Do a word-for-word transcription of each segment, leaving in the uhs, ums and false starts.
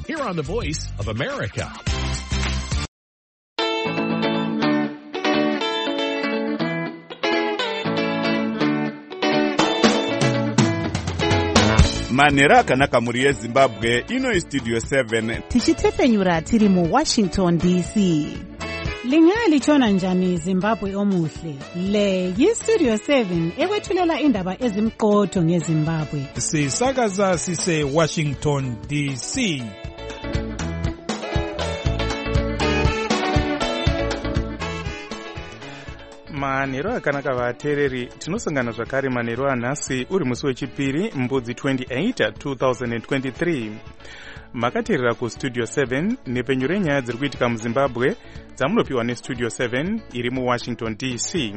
here on the Voice of America. Manera akanaka muri yeZimbabwe ino studio seven tichitefenyura tiri mu Washington D C. Lingali chona njani Zimbabwe omuhle. Le yi Studio seven ekwethulela indaba ezimqotho ngeZimbabwe. Sisakaza sise Washington D C. Manero akanaka vateereri, tinosangana zvakare manero anhasi uri musi wechipiri mbudzi twenty-eight twenty twenty-three. Makateerera kustudio seven nepenyu renyaya dziri kuitika muZimbabwe dzamunopiwa nestudio seven iri muWashington D C.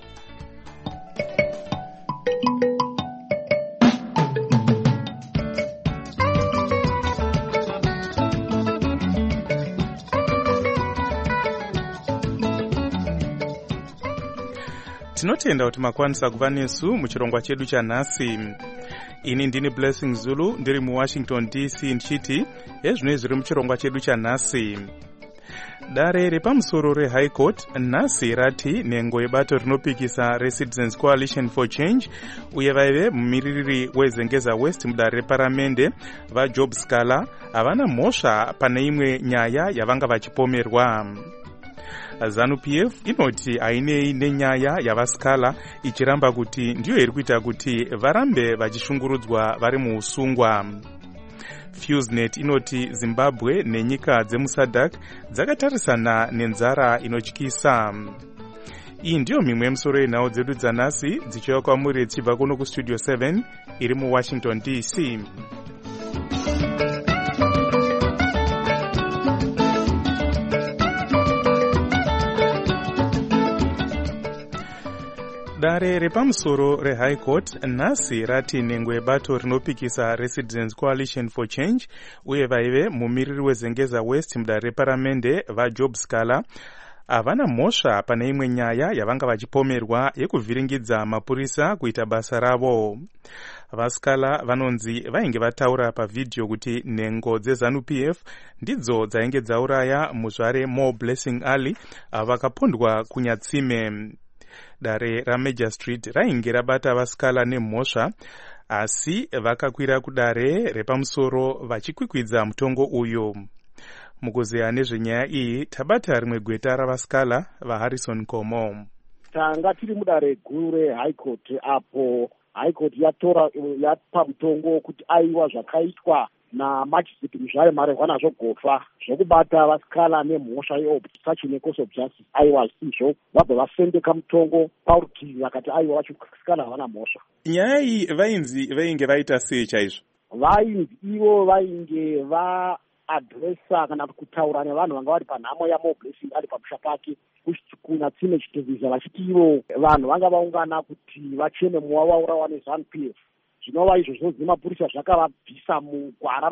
Tinotenda kuti makwanisa kuva nesu muchirongwa chedu chanhasi. Ini ndini Blessing Zulu ndiri muWashington D C ndichiti ezvinoi zviri muchirongwa chedu chanhasi. Dare repamusoro reHigh Court nhasi rati nhengo yebato rinopikisa reCitizens Coalition for Change uye vaive mumiririri weZengeza West mudare reparamende vaJob Scala havana mhosva pane imwe nyaya yavanga vachipomerwa. ZANU-P F inoti ainei nenyaya yavaScala ichiramba kuti ndiyo iri kuita kuti varambe vachishungurudzwa vari muusungwa. FuseNet inoti Zimbabwe nenyika dzemuSADC dzakatarisana nenzara inotyisa. Iyi ndiyo mimwe yemisoro yenhau dzedu dzanhasi dzichiuya kwamuri dzichibva kuno kustudio seven iri muWashington D C. Dare repamusoro reHigh Court nhasi rati nhengo yebato rinopikisa reCitizens Coalition for Change uye vaive mumiriri weZengeza West mudare reparamende vaJob Scala havana mhosva pane imwe nyaya yavanga vachipomerwa yekuvhiringidza mapurisa kuita basa ravo. VaScala vanonzi vainge vataura pavhidhiyo kuti nhengo dzeZANU-P F ndidzo dzainge dzauraya muzvare Mo Blessing Ali vakapondwa kunyatsime. Dare raMajor Street rainge rabata vaScala nemhosva, asi vakakwira kudare repamusoro vachikwikwidza mutongo uyu. Mukuzeya nezvenyaya iyi tabata rimwe gweta ravaScala vaHarrison Komo. Tanga tiri mudare guru reHigh Court apo High Court yatora yapa mutongo kuti aiwa zvakaitwa namajisiti muzvare marehwana zvogofa zvokubata vaScala nemhosva yeobstruction yecourse of justice aiwa zvisizvo vabva vasendeka mutongo parutivi vakati aiwa vaScala havana mhosva. Nyaya iyi vainzi vainge vaita sei chaizvo? Vainzi ivo vainge vaadresa kana kutaura nevanhu vanga vari panhamo yaMo Blessing ari pamusha pake kunyatsime chitevisa vachiti ivo vanhu vanga vaungana kuti vacheme muwawaurawa neZANU-P F. Zvinova izvo zvinonzi mapurisa zvakavabvisa mugwara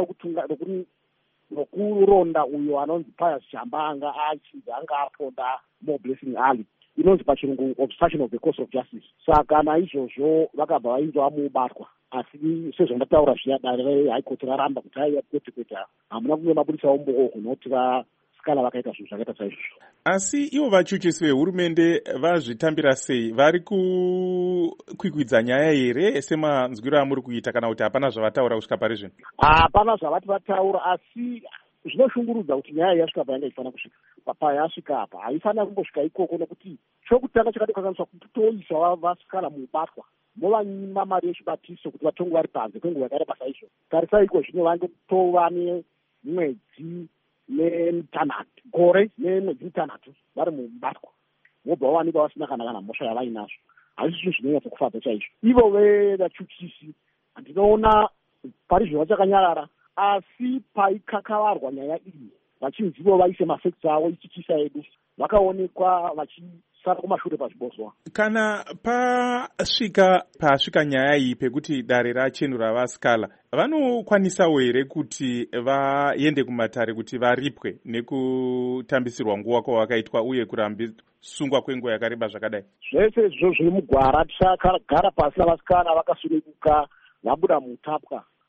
rokuronda uyo anonzi Pius Chamba anga achinzi anga aponda Mo Blessing Ali, inonzi pachirungu obstruction of the course of justice. Saka naizvozvo vakabva vainzi vamubatwa, asi sezvandataura zviya dare reHigh Court raramba kuti aiva kwete kwete hamuna kumwe mapurisa omboo kunoti vaScala vakaita zvinhu zvakaita saizvozvo. Asi ivo vachuchisi vehurumende vazvitambira sei? Vari kukwikwidza nyaya here semanzwiro amuri kuita kana kuti hapana zvavataura kusvika pari zvino? Hapana zvavati vataura, asi zvinoshungurudza kuti nyaya yasvika payanga ichifana kusvika. Payasvika apa haifana kumbosvika ikoko nokuti chokutanga chakadikakaniswa kuti toisa vaScala mubatwa movanyima mari yechibatiso kuti vatongo vari panze kwenguva yakareba saizvo. Tarisaiko zvino vandotova nemwedzi netanhatu gore nemwedzi mitanhatu vari mubatwa vobva vawanikwa vasina kana kana mhosva yavainazvo. Hazvi zvinhu zvinonyatsa kufadza chaizvo. Ivo vevachuchisi ndinoona pari zvino vachakanyarara, asi paikakavarwa nyaya iyi vachinzi ivo vaise mafekts avo ichichisa edu vakaonekwa vachisara kumashure pazvibozwa. Kana pasvika pasvika nyaya iyi pekuti dare rachenura vaScala, vanokwanisawo here kuti vaende kumatare kuti varipwe nekutambisirwa nguva kwavakaitwa uye kurambisungwa kwenguva yakareba zvakadai? Zvese izvo zviri mugwara tichagara pasi navaScala vakasununguka vabuda mutapwa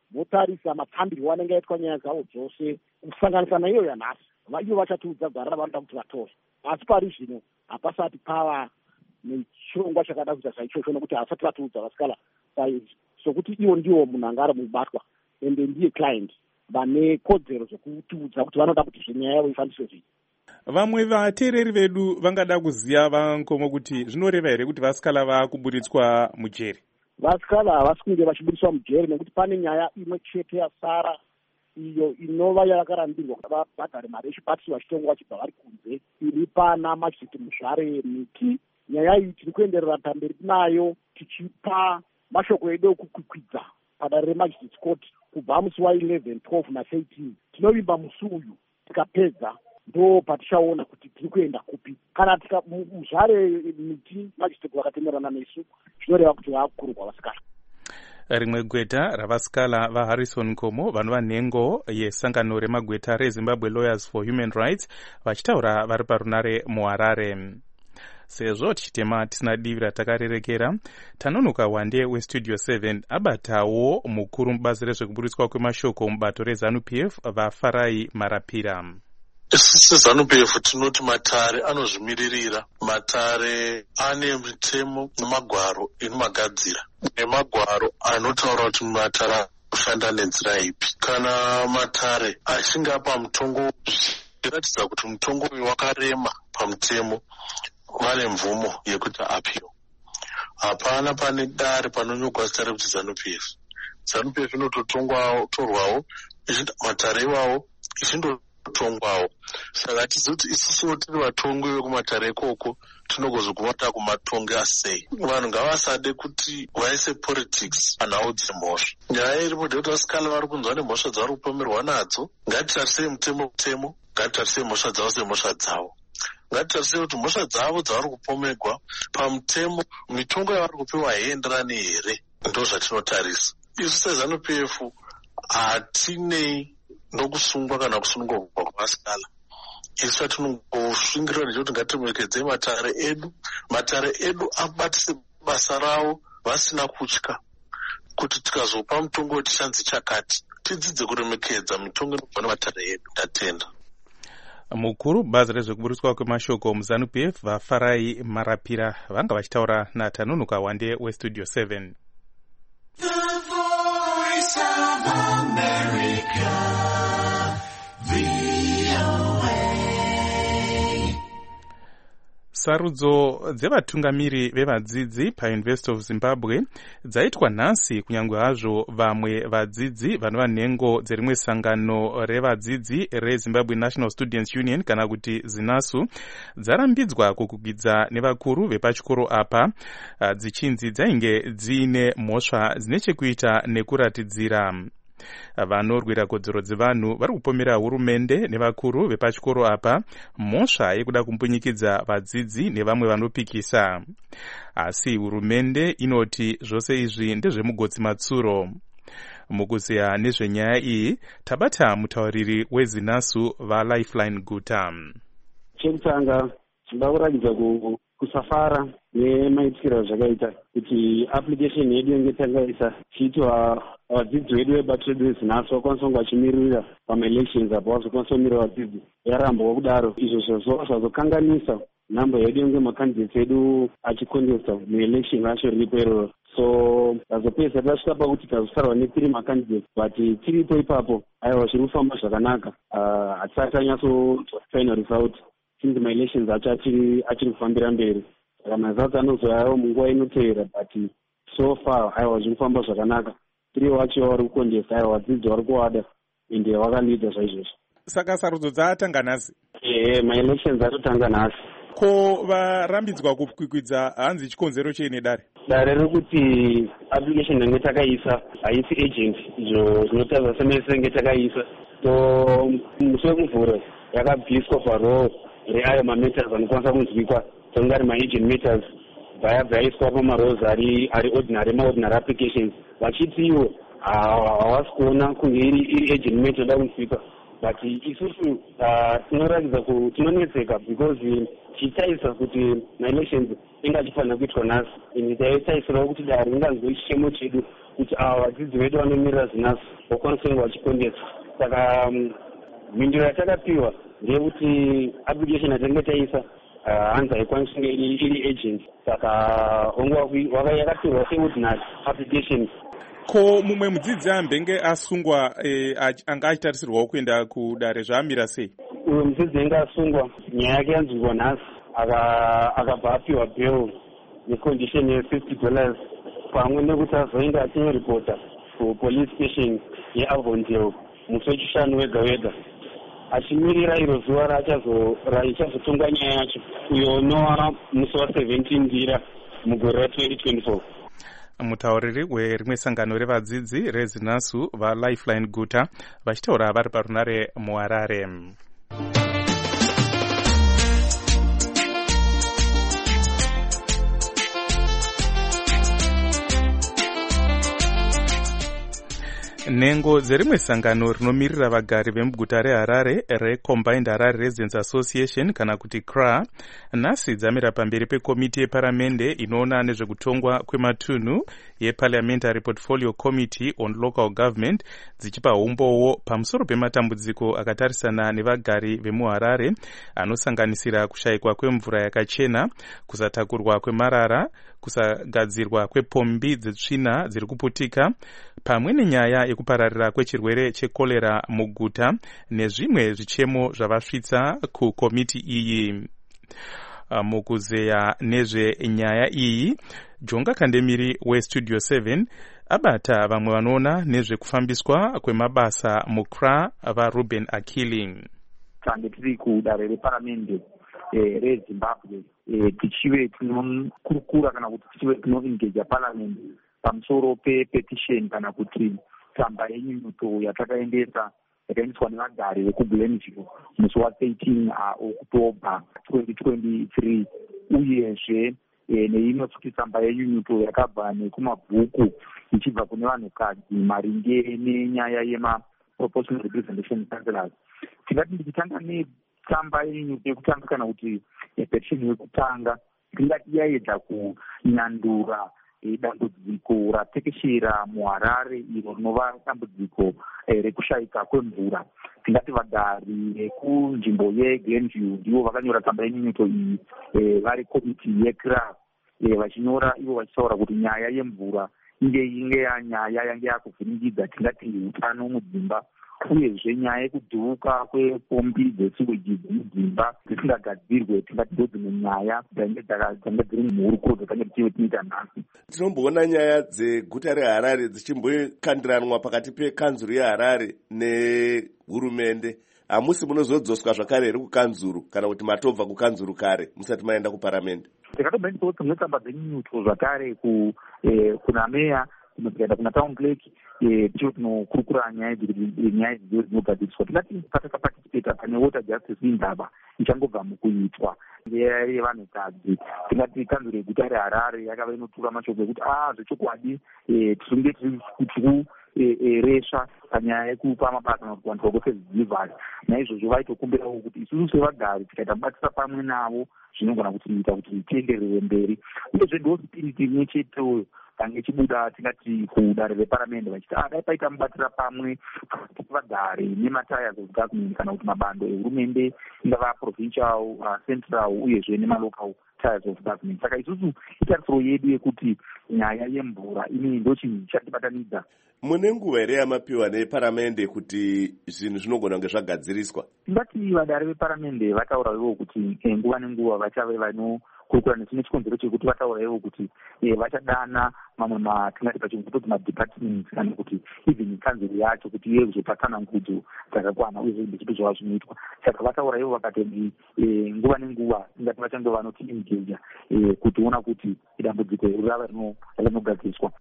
votarisa mafambirwo anenge aitwa nyaya dzavo dzose kusanganisa naiyo yanhasi. Ivo vachatiudza gwara ravanoda kuti vatore, asi pari zvino hapasati pava nechirongwa chakada kuita saichocho, nokuti havasati vatiudza vasikala saizvi, sokuti ivo ndivo munhu anga ari mubatwa ende ndiye client vane kodzero dzokutiudza kuti vanoda kuti zvenyaya yavo ifambiswe zvii. Vamwe vateereri vedu vangada kuziva vankomo kuti zvinoreva here kuti vasikala vakuburitswa mujeri? Vasikala havasi kunge vachiburitswa mujeri nekuti pane nyaya imwe chete yasara iyo inova yakarambidzwa kuti vabhadhare mari yechibatsiro vachitongwa vachibva vari kunze, iri pana Majisteti Muzvare Miti. Nyaya iyi tiri kuenderera pamberi nayo tichipa mashoko edu okukwikwidza padare remajisteti court kubva musi wa11, twelve nathirteen. Tinovimba musi uyu, tikapedza ndo patichaona kuti tiri kuenda kupi. Kana tika Muzvare Miti majisteti vakatenderana nesu, zvinoreva kuti vakurugwa vasikala. Rimwe gweta ravasikala vaHarrison Komo vanova nhengo yesangano remagweta reZimbabwe Lawyers for Human Rights vachitaura vari parunare muHarare. Sezvo tichitema tisina divi ratakarerekera, Tanonoka Wande weStudio seven abatawo mukuru mubazi rezvekuburitswa kwemashoko mubato reZanu P F vaFarai Marapira. Isi Zanu P F tinoti Matare anozvimiririra. Matare ane mitemo nemagwaro inomagadzira, nemagwaro anotaura kuti Matare anofanda nenzira ipi. Kana Matare achinge apa mutongo zvichiratidza kuti mutongo uyu wakarema pamutemo, vane mvumo yekuti apiwa. Hapana pane dare panonyogwa zita rekuti Zanu P F. Zanu P F inototorwawo Matare iwawo ichindotongwawo. Saka tizivi kuti isusu tiri vatongi vekumatare ikoko tinogozogumata kumatongi asei. Vanhu ngavasade kuti vaise politics panhau dzemhosva. Nyaya iripo ndeyekuti vasikala vari kunzwa nemhosva dzavari kupomerwa nadzo. Ngatitarisei mutemo mutemo, ngatitarisei mhosva dzavo semhosva dzavo. Ngatitarisei kuti mhosva dzavo dzavari kupomerwa pamutemo, mitongo yavari kupiwa haienderani here. Ndo zvatinotarisa. Isu seZanu P F hatinei nokusungwa kana kusungwa kwavasikala. Isu tinongosvingirirwa nechekuti ngatiremekedze matare edu, matare edu abatise basa ravo vasina kutya, kuti tikazopa mutongo wetichanzi chakati tidzidze kuremekedza mitongo inobva nematare edu. Tatenda. Mukuru bazi rezvekuburitswa kwemashoko muZanu P F vaFarai Marapira vanga vachitaura naTanonoka Wande weStudio seven. The Voice of America, V O A. Sarudzo dzevatungamiri vevadzidzi paUniversity of Zimbabwe dzaitwa nhasi, kunyange hazvo vamwe vadzidzi vanova nhengo dzerimwe sangano revadzidzi reZimbabwe National Students Union kana kuti ZINASU dzarambidzwa kukwikwidzwa nevakuru vepachikoro apa, dzichinzi dzainge dziine mhosva dzine chekuita nekuratidzira. Vanorwira kodzero dzevanhu vari kupomera hurumende nevakuru vepachikoro apa mhosva yekuda kumbunyikidza vadzidzi nevamwe vanopikisa. Asi hurumende inoti zvose izvi ndezvemugotsi matsuro. Mukuziya nezvenyaya iyi tabata mutauriri weZINASU vaLifeline Guta. Chekutanga tinoda kuratidza kusafara nemaitikiro zvakaita kuti application yedu yange tangaisa chiitwa vadzidzi vedu vebato redu reZINASU vakwanisa kunge vachimirira pamaelections apo vazokwanisa kumirira vadzidzi yarambwa kudaro. Izvo zvazova zvazokanganisa nhamba yedu yange makandidates edu achikontesta muelection racho riripo iroro. So vazopedzisa tasvika pakuti tazosarwa netiri makandidates, but tiripo ipapo aiwa zviri kufamba zvakanaka. Hatisati tanyatsotsva final result since maelections acho achiri achiri kufambira mberi. Saka maresults anozoyawo munguva inotevera, but so far aiwa zviri kufamba zvakanaka. Tiri wacho vari kukontesta, aiwa vadzidzi vari kuwada ende vakalidza zvaizvozvo. Saka sarudzo dzatanga nhasi? Ehe, maelections atotanga nhasi. Ko varambidzwa kukwikwidza hanzi chikonzero chii dare? Dare rekuti application yange takaisa haisi agent, izvo zvinotaridza semese yange takaisa. So musi wekuvhura yakabviswa parole reayo mameters anokwanisa kunzwikwa tonga ari maagent meters bvayabva yaiswa pamaroles ari ari ordinary maordinary applications, vachiti iwo havasi kuona kunge iri agent meter da kunzwikwa. But isusu tinoratidza kuti tinonetseka because tichitaisa kuti maelections inge achifanira kuitwa nhasi, ende taitaisirawo kuti dare ringanzwe chichemo chedu kuti ava vadzidzi vedu vanomirira zvinasi vakwanise kunge vachikondesa. Saka mhinduro yatakapiwa ndeyekuti application yatange taisa hanzi haikwanisi kunge iri agent, saka onge yakatorwa seordinary application. Ko mumwe mudzidzi ambenge asungwa eh, anga achitarisirwawo kuenda kudare zvaamira sei? Uyo mudzidzi anga asungwa nyaya yake yanzwirwa nhasi akabva apiwa bail necondition ye-fifty dollars pamwe nekuti azoenda achinyoripota kupolice station yeAvondale musi wechishanu wega wega achimirira iro zuva raichazotongwa nyaya yacho uyo unova musi wa-seventeen ndira mugore ra-twenty twenty-four. Mutauriri werimwe sangano revadzidzi reZinasu vaLifeline Guta vachitaura vari parunare muHarare. Nhengo dzerimwe sangano rinomirira vagari vemuguta reHarare reCombined Harare Residents Association kana kuti C R A nhasi dzamira pamberi pekomiti yeparamende inoona nezvekutongwa kwematunhu yeParliamentary Portfolio Committee on Local Government dzichipa umbowo pamusoro pematambudziko akatarisana nevagari vemuHarare anosanganisira kushayikwa kwemvura yakachena, kusatakurwa kwemarara, kusagadzirwa kwepombi dzetsvina dziri kuputika, pamwe nenyaya yekupararira kwechirwere chekorera muguta nezvimwe zvichemo zvavasvitsa kukomiti iyi. Mukuzeya nezvenyaya iyi, Jonga Kandemiri weStudio seven abata vamwe vanoona nezvekufambiswa kwemabasa muC R A vaRuben Akili. Tange tiri kudare reparamende reZimbabwe tichive tinokurukura kana kuti tichive tinoengage paramende pamusoro pepetition kana kuti tsamba yenyunyuto yatakaendesa yakaendeswa nevagari vekuGlenville musi wa-thirteen October twenty twenty-three uyezve neimwe futi tsamba yenyunyuto yakabva nekumabhuku ichibva kune vanhukadzi maringe nenyaya yemaproportional representation councillors. Tingati ndichitanga netsamba yenyunyuto yekutanga kana kuti petition yekutanga tingati yaedza kunyandura dambudziko ratekeshera muHarare iro rinova dambudziko rekushayika kwemvura. Tingati vagari vekunzvimbo yeGlenville ndivo vakanyora tsamba yenyunyuto iyi vari komiti yeC R A vachinyora ivo vachitaura kuti nyaya yemvura inge inge yanyaya yange yakuvhiringidza tingati utano mudzimba, uyezve nyaya yekudhuruka kwepombi dzesiweji dzemudzimba dzisingagadzirwe tingati ndo dzimwe nyaya dzanga dziri muhurukuro dzatange tichive tinoita nhasi. Tinomboona nyaya dzeguta reHarare dzichimbokandiranwa pakati pekanzuru yeHarare nehurumende. Hamusi munozodzoswa zvakare here kukanzuru kana kuti matobva kukanzuru kare musati maenda kuparamende? Tikatobva dzimwe tsamba dzenyunyuto zvakare kuna meya tikaenda kuna town clerk ticho tinokurukura nyaya nyaya dzidzo dzinogadziswa. Tingati patakaparticipata pane water justice indaba ichangobva mukuitwa yevanhukadzi. Tingati kanzuro yeguta reHarare yakava inotura mashoko ekuti a zvechokwadi tisunge tiri resva panyaya yekupa mabasa kuvanhu vakozvidzivari. Naizvozvo vaitokumbirawo kuti isusu sevagari tikaita kubatsira pamwe navo zvinogona kutiita kuti tienderere mberi. Uyezve ndo spiriti imwe cheteyo tange chibuda tingati kudare reparamende vachiti ah dai paita mubatira pamwe vagari nematires of government kana kuti mabando ehurumende ingava provincial, uh, central uyezve nemalocal tires of government. Saka isusu itarisiro yedu yekuti nyaya yemvura ini ndo chinhu chatibatanidza. Mune nguva here yamapiwa neparamende kuti zvinhu zvinogona kunge zvagadziriswa? Tingati vadare veparamende vataura ivo kuti nguva nenguva vachave vanokurukura nechimwe chikonzero chekuti vataura ivo kuti vachadana mamwe matingati pachivhunzo kuti madepartments kana kuti even kanzuro yacho kuti iye kuzopatsanangudzo dzakakwana uye zvipi zvava zvinoitwa. Saka vataura ivo vakati nguva nenguva tingati vachange vanotiengeja kutiona kuti dambudziko rava rinogadziriswa.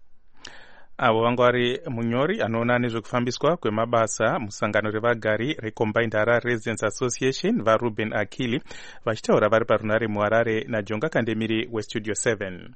Avo vanga vari munyori anoona nezvekufambiswa kwemabasa musangano revagari reCombined Harare Residents Association vaRuben Akili vachitaura vari parunare muHarare naJonga Kandemiri weStudio seven.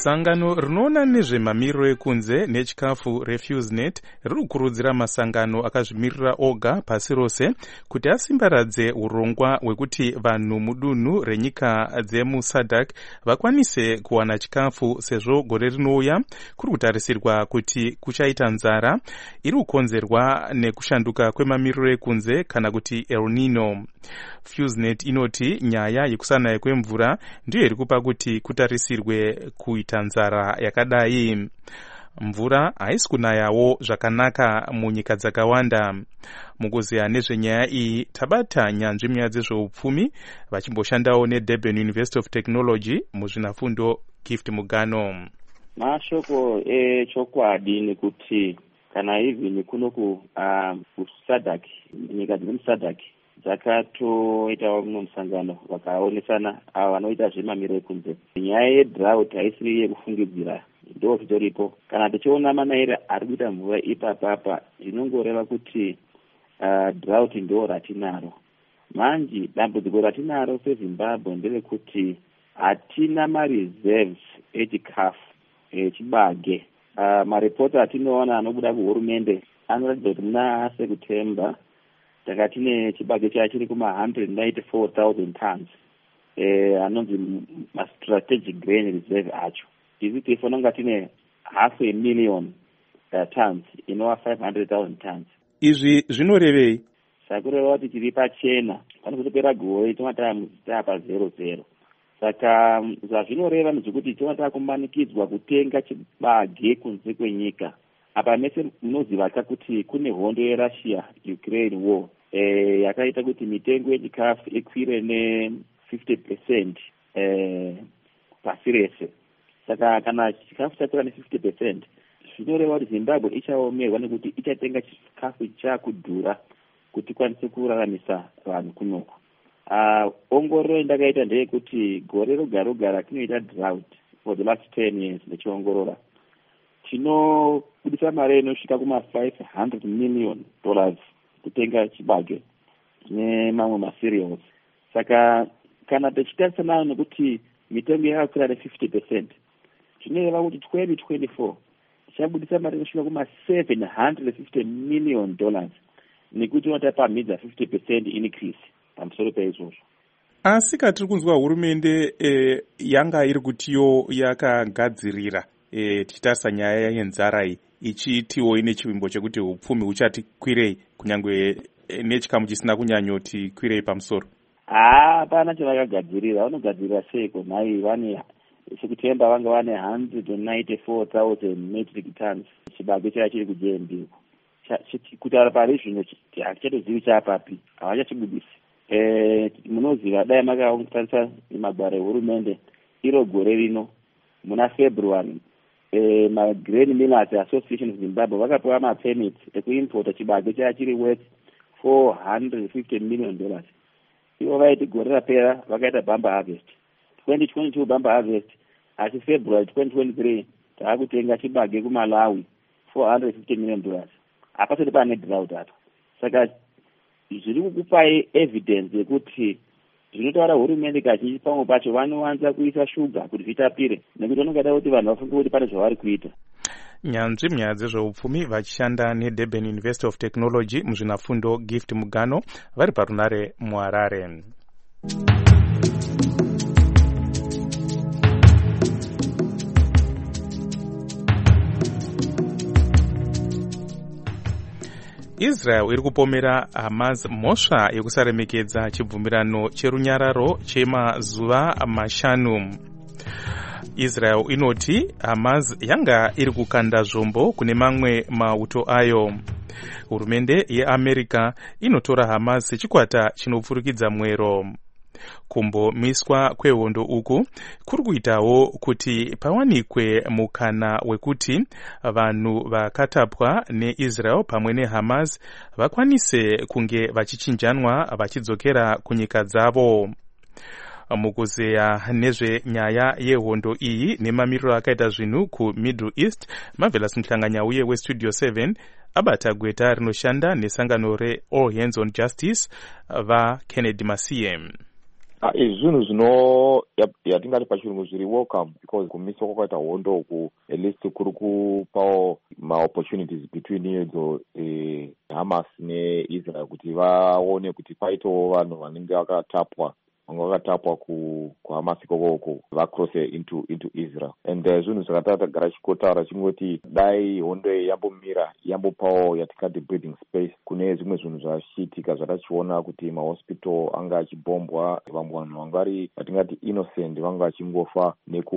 sangano rinoona nezvemamiriro ekunze nechikafu refusenet riri kukurudzira masangano akazvimirira oga pasi rose kuti asimbaradze urongwa hwekuti vanhu mudunhu renyika dzemusadc vakwanise kuwana chikafu, sezvo gore rinouya kuri kutarisirwa kuti kuchaita nzara iri kukonzerwa nekushanduka kwemamiriro ekunze kana kuti El Nino. Fusenet inoti nyaya yekusanaya kwemvura ndiyo iri kupa kuti kutarisirwe kuita nzara yakadai. Mvura haisi kunayawo zvakanaka munyika dzakawanda. Mukuziya nezvenyaya iyi tabata nyanzvi munyaya dzezveupfumi vachimboshandawo neDurban University of Technology muzvinafundo Gift Mugano. Mashoko echokwadi nekuti kana even kunoku uh, kusadc nyika dzemusadc dzakatoitawo muno musangano vakaonesana avo vanoita zvemamiriro ekunze. Nyaya yedrought haisiri yekufungidzira, ndo zvitoripo. Kana tichiona manayira ari kuita mvura ipapapa inongoreva kuti uh, drought ndo ratinaro manje. Dambudziko ratinaro seZimbabwe nderekuti hatina mareserves echikafu echibage. Uh, maripoti atinoona anobuda kuhurumende anoratidza kuti muna September takatine chibage chachiri kuma one hundred ninety-four thousand tons eh anonzi ma strategic grain reserve acho. Izi tifona ngatine half a million uh, tons inova five hundred thousand tons. Izvi zvinorevei? Sakureva kuti tiri pachena pane kutopera gore tomata tapa zero zero. Saka zvazvinoreva ndezvekuti tinotaka kumanikidzwa kutenga chibage kunze kwenyika. Apa mese munoziva kuti kune hondo yeRussia Ukraine war eh yakaita kuti mitengo yechikafu ikwire ne fifty percent eh pasi rese. Saka kana chikafu chakwira ne fifty percent zvinoreva kuti Zimbabwe ichaomerwa nekuti ichatenga chikafu chakudhura kuti kwanise kuraramisa vanhu kunoko. Uh, ongororo ndakaita ndeyekuti gore roga roga ratinoita drought for the last ten years nechiongorora tinobudisa mari inosvika kuma five hundred million dollars kutenga chibage nemamwe macereals. Saka kana tichitarisana nekuti mitengo yakakwira ne fifty percent zvinoreva kuti twenty twenty-four tichabudisa mari inosvika kuma seven hundred fifty million dollars nekuti watapamhidza fifty percent increase pamusoro peizvozvo. Asi katiri kunzwa hurumende e, yanga iri kutiyo yakagadzirira e, tichitarisa nyaya yenzara iyi ichitiwo ine chivimbo chekuti upfumi huchati kwirei kunyange e, nechikamu chisina kunyanyoti kwirei pamusoro. Hapana chavakagadzirira. Vanogadzirira seiko nhai vane sekutemba vanga vane one hundred ninety-four thousand metric tons chibage chaya chiri kuJ M B kutaura pari zvino hatichatozivi chapapi havachachibudisi. Eh, munoziva dai makatarisa magwaro ehurumende iro gore rino muna February eh, maGrain Millers Association of Zimbabwe vakapiwa mapermit ekuimpota chibage chaya chiri worth four hundred fifty million dollars. Ivo vaiti gore rapera vakaita bamba harvest twenty twenty-two bamba harvest, asi February twenty twenty-three taakutenga chibage kuMalawi four hundred fifty million dollars. Hapasati pane drought apo. Saka zviri kukupai evidence yekuti zvinotaura hurumende kazhinji pamwe pacho vanowanza kuisa shuga kuti zvitapire nekuti vanongada kuti vanhu vafunge kuti pane zvavari kuita. Nyanzvi munyaya dzezveupfumi vachishanda neDurban University of Technology muzvinafundo Gift Mugano vari parunare muHarare. Israel iri kupomera Hamas mhosva yekusaremekedza chibvumirano cherunyararo chemazuva mashanu. Israel inoti Hamas yanga iri kukanda zvombo kune mamwe mauto ayo. Hurumende yeAmerica inotora Hamas sechikwata chinopfurikidza mwero. Kumbomiswa kwehondo uku kuri kuitawo kuti pawanikwe mukana wekuti vanhu vakatapwa neIsrael pamwe neHamas vakwanise kunge vachichinjanwa vachidzokera kunyika dzavo. Mukuzeya nezvenyaya yehondo iyi nemamiriro akaita zvinhu kuMiddle East, Marvelous Mhlanganyauye weStudio seven abata gweta rinoshanda nesangano reAll Hands on Justice vaKennedy Masiye. izvi zvinhu zvino yatingati pachirungu zviri welcome because kumiswa kwakaita hondo uku at least kuri kupawo maopportunities between idzo eh, Hamas neIsrael kuti vaone kuti paitawo vanhu vanenge vakatapwa vanga vakatapwa kuhamas ikoko vacrosse into into Israel and zvinhu zvakatagara chikotaura chingoti dai hondo iyi yambomira yambopawo yatingati breathing space kune zvimwe zvinhu zvachiitika zvatachiona kuti mahospital anga achibombwa vamwe vanhu vanga vari vatingati innocent vanga vachingofa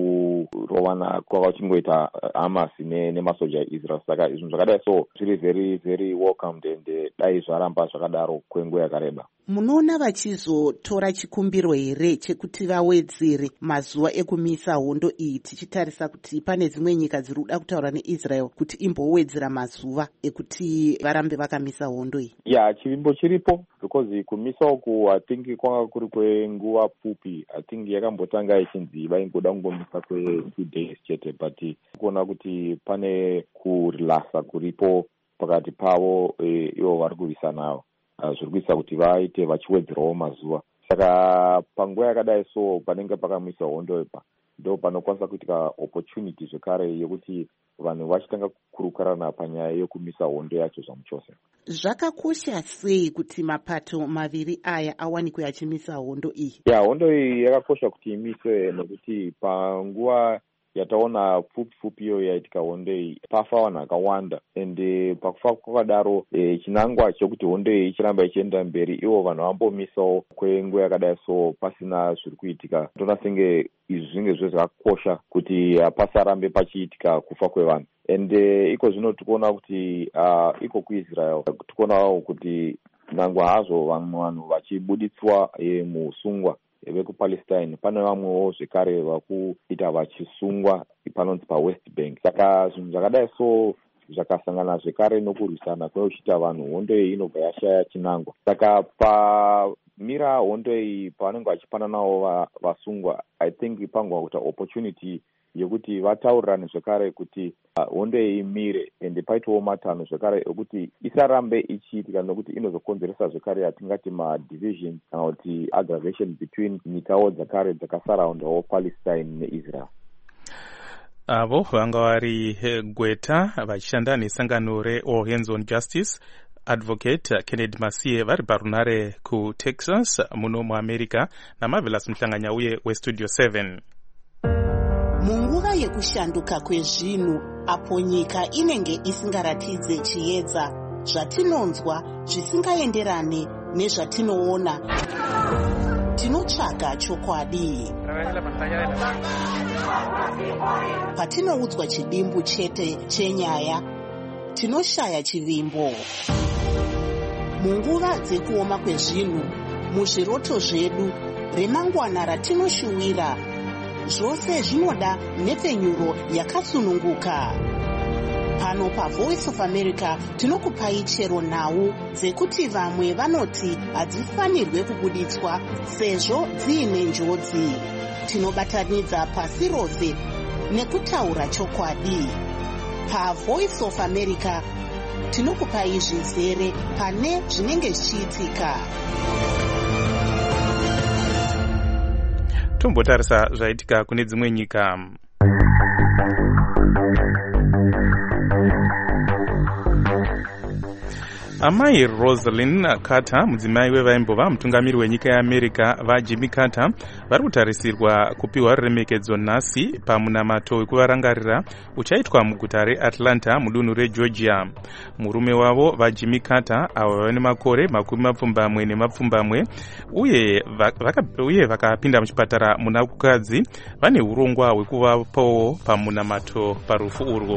nekurovana kwaka vachingoita Hamas nemasoja eIsrael saka zvinhu zvakadai so zviri very very welcomed and dai zvaramba zvakadaro kwenguva yakareba. Munoona vachizotora chikumbiro here chekuti vawedzere mazuva ekumisa hondo iyi tichitarisa kuti pane dzimwe nyika dziri kuda kutaura neIsrael kuti imbowedzera mazuva ekuti varambe vakamisa hondo iyi? Ya, chivimbo chiripo because kumisa uku I think kwanga kuri kwenguva pfupi. I think yakambotanga ichinzi vaingoda kungomisa kwe two days chete but kuona kuti pane kurilasa kuripo pakati pavo ivo vari kurwisanawo. Zviri kuisa kuti vaite vachiwedzerawo mazuva saka panguva yakadai so panenge pakamisa hondo ipa ndo panokwanisa kuitika opportunity zvekare yekuti vanhu vachitanga kukurukarana panyaya yokumisa hondo yacho zvamuchose. Zvakakosha sei kuti mapato maviri aya awanikwe achimisa hondo iyi? Ya, hondo iyi yakakosha kuti imiswe nekuti panguva yataona pfupi pfupi iyo yaitika hondo iyi pafa vanhu vakawanda ende pakufa kwakadaro e, chinangwa chekuti hondo iyi ichiramba ichienda mberi ivo vanhu vambomisawo kwenguva yakadai so pasina zviri kuitika. Tona senge izvi zvinge zve zvakakosha kuti uh, pasarambe pachiitika kufa kwevanhu ende iko zvino tikuona kuti uh, iko kuIsrael tikuonawo kuti nangwa hazvo vamwe vanhu vachibuditswa e, muusungwa vekupalestine pane vamwewo zvekare vakuita vachisungwa panonzi paWest Bank saka zvinhu zvakadai so zvakasangana zvekare nokurwisana kweuchiita vanhu hondo iyi inobva yashaya chinangwa saka pamira hondo iyi pavanenge vachipananawo vasungwa I think pangwa kuita opportunity yekuti vataurirane zvekare kuti uh, hondo iyi imire ende paitowo matanho zvekare ekuti isarambe ichiitika nokuti inozokonzeresa zvekare yatingati madivision kana kuti aggravation between nyikawo dzakare dzakasaraundawo Palestine neIsrael. Avo vanga vari Gweta vachishanda nesangano reAll Hands on Justice, Advocate Kennedy Masie vari parunare kuTexas muno muAmerica naMarvelous Mhlanganya uye weStudio seven. Munguva yekushanduka kwezvinhu apo nyika inenge isingaratidze chiedza zvatinonzwa zvisingaenderane nezvatinoona tinotsvaga chokwadi. Patinoudzwa chidimbu chete chenyaya tinoshaya chivimbo. Munguva dzekuoma kwezvinhu muzviroto zvedu remangwana ratinoshuwira zvose zvinoda nepfenyuro yakasununguka. Pano paVoice of America tinokupai chero nhau dzekuti vamwe vanoti hadzifanirwe kubuditswa sezvo dziine njodzi. Tinobatanidza pasi rose nekutaura chokwadi. PaVoice of America tinokupai zvizere pane zvinenge zvichiitika. Tombotarisa zvaitika kune dzimwe nyika. Amai Rosalynn Carter, mudzimai wevaimbova mutungamiri wenyika yeAmerica vaJimmy Carter, vari kutarisirwa kupiwa ruremekedzo nhasi pamunamato wekuvarangarira uchaitwa muguta reAtlanta mudunhu reGeorgia. Murume wavo vaJimmy Carter avo vane makore makumi mapfumbamwe nemapfumbamwe uye vaka, uye vakapinda muchipatara muna kukadzi vane urongwa hwekuvapowo pamunamato parufu urwu.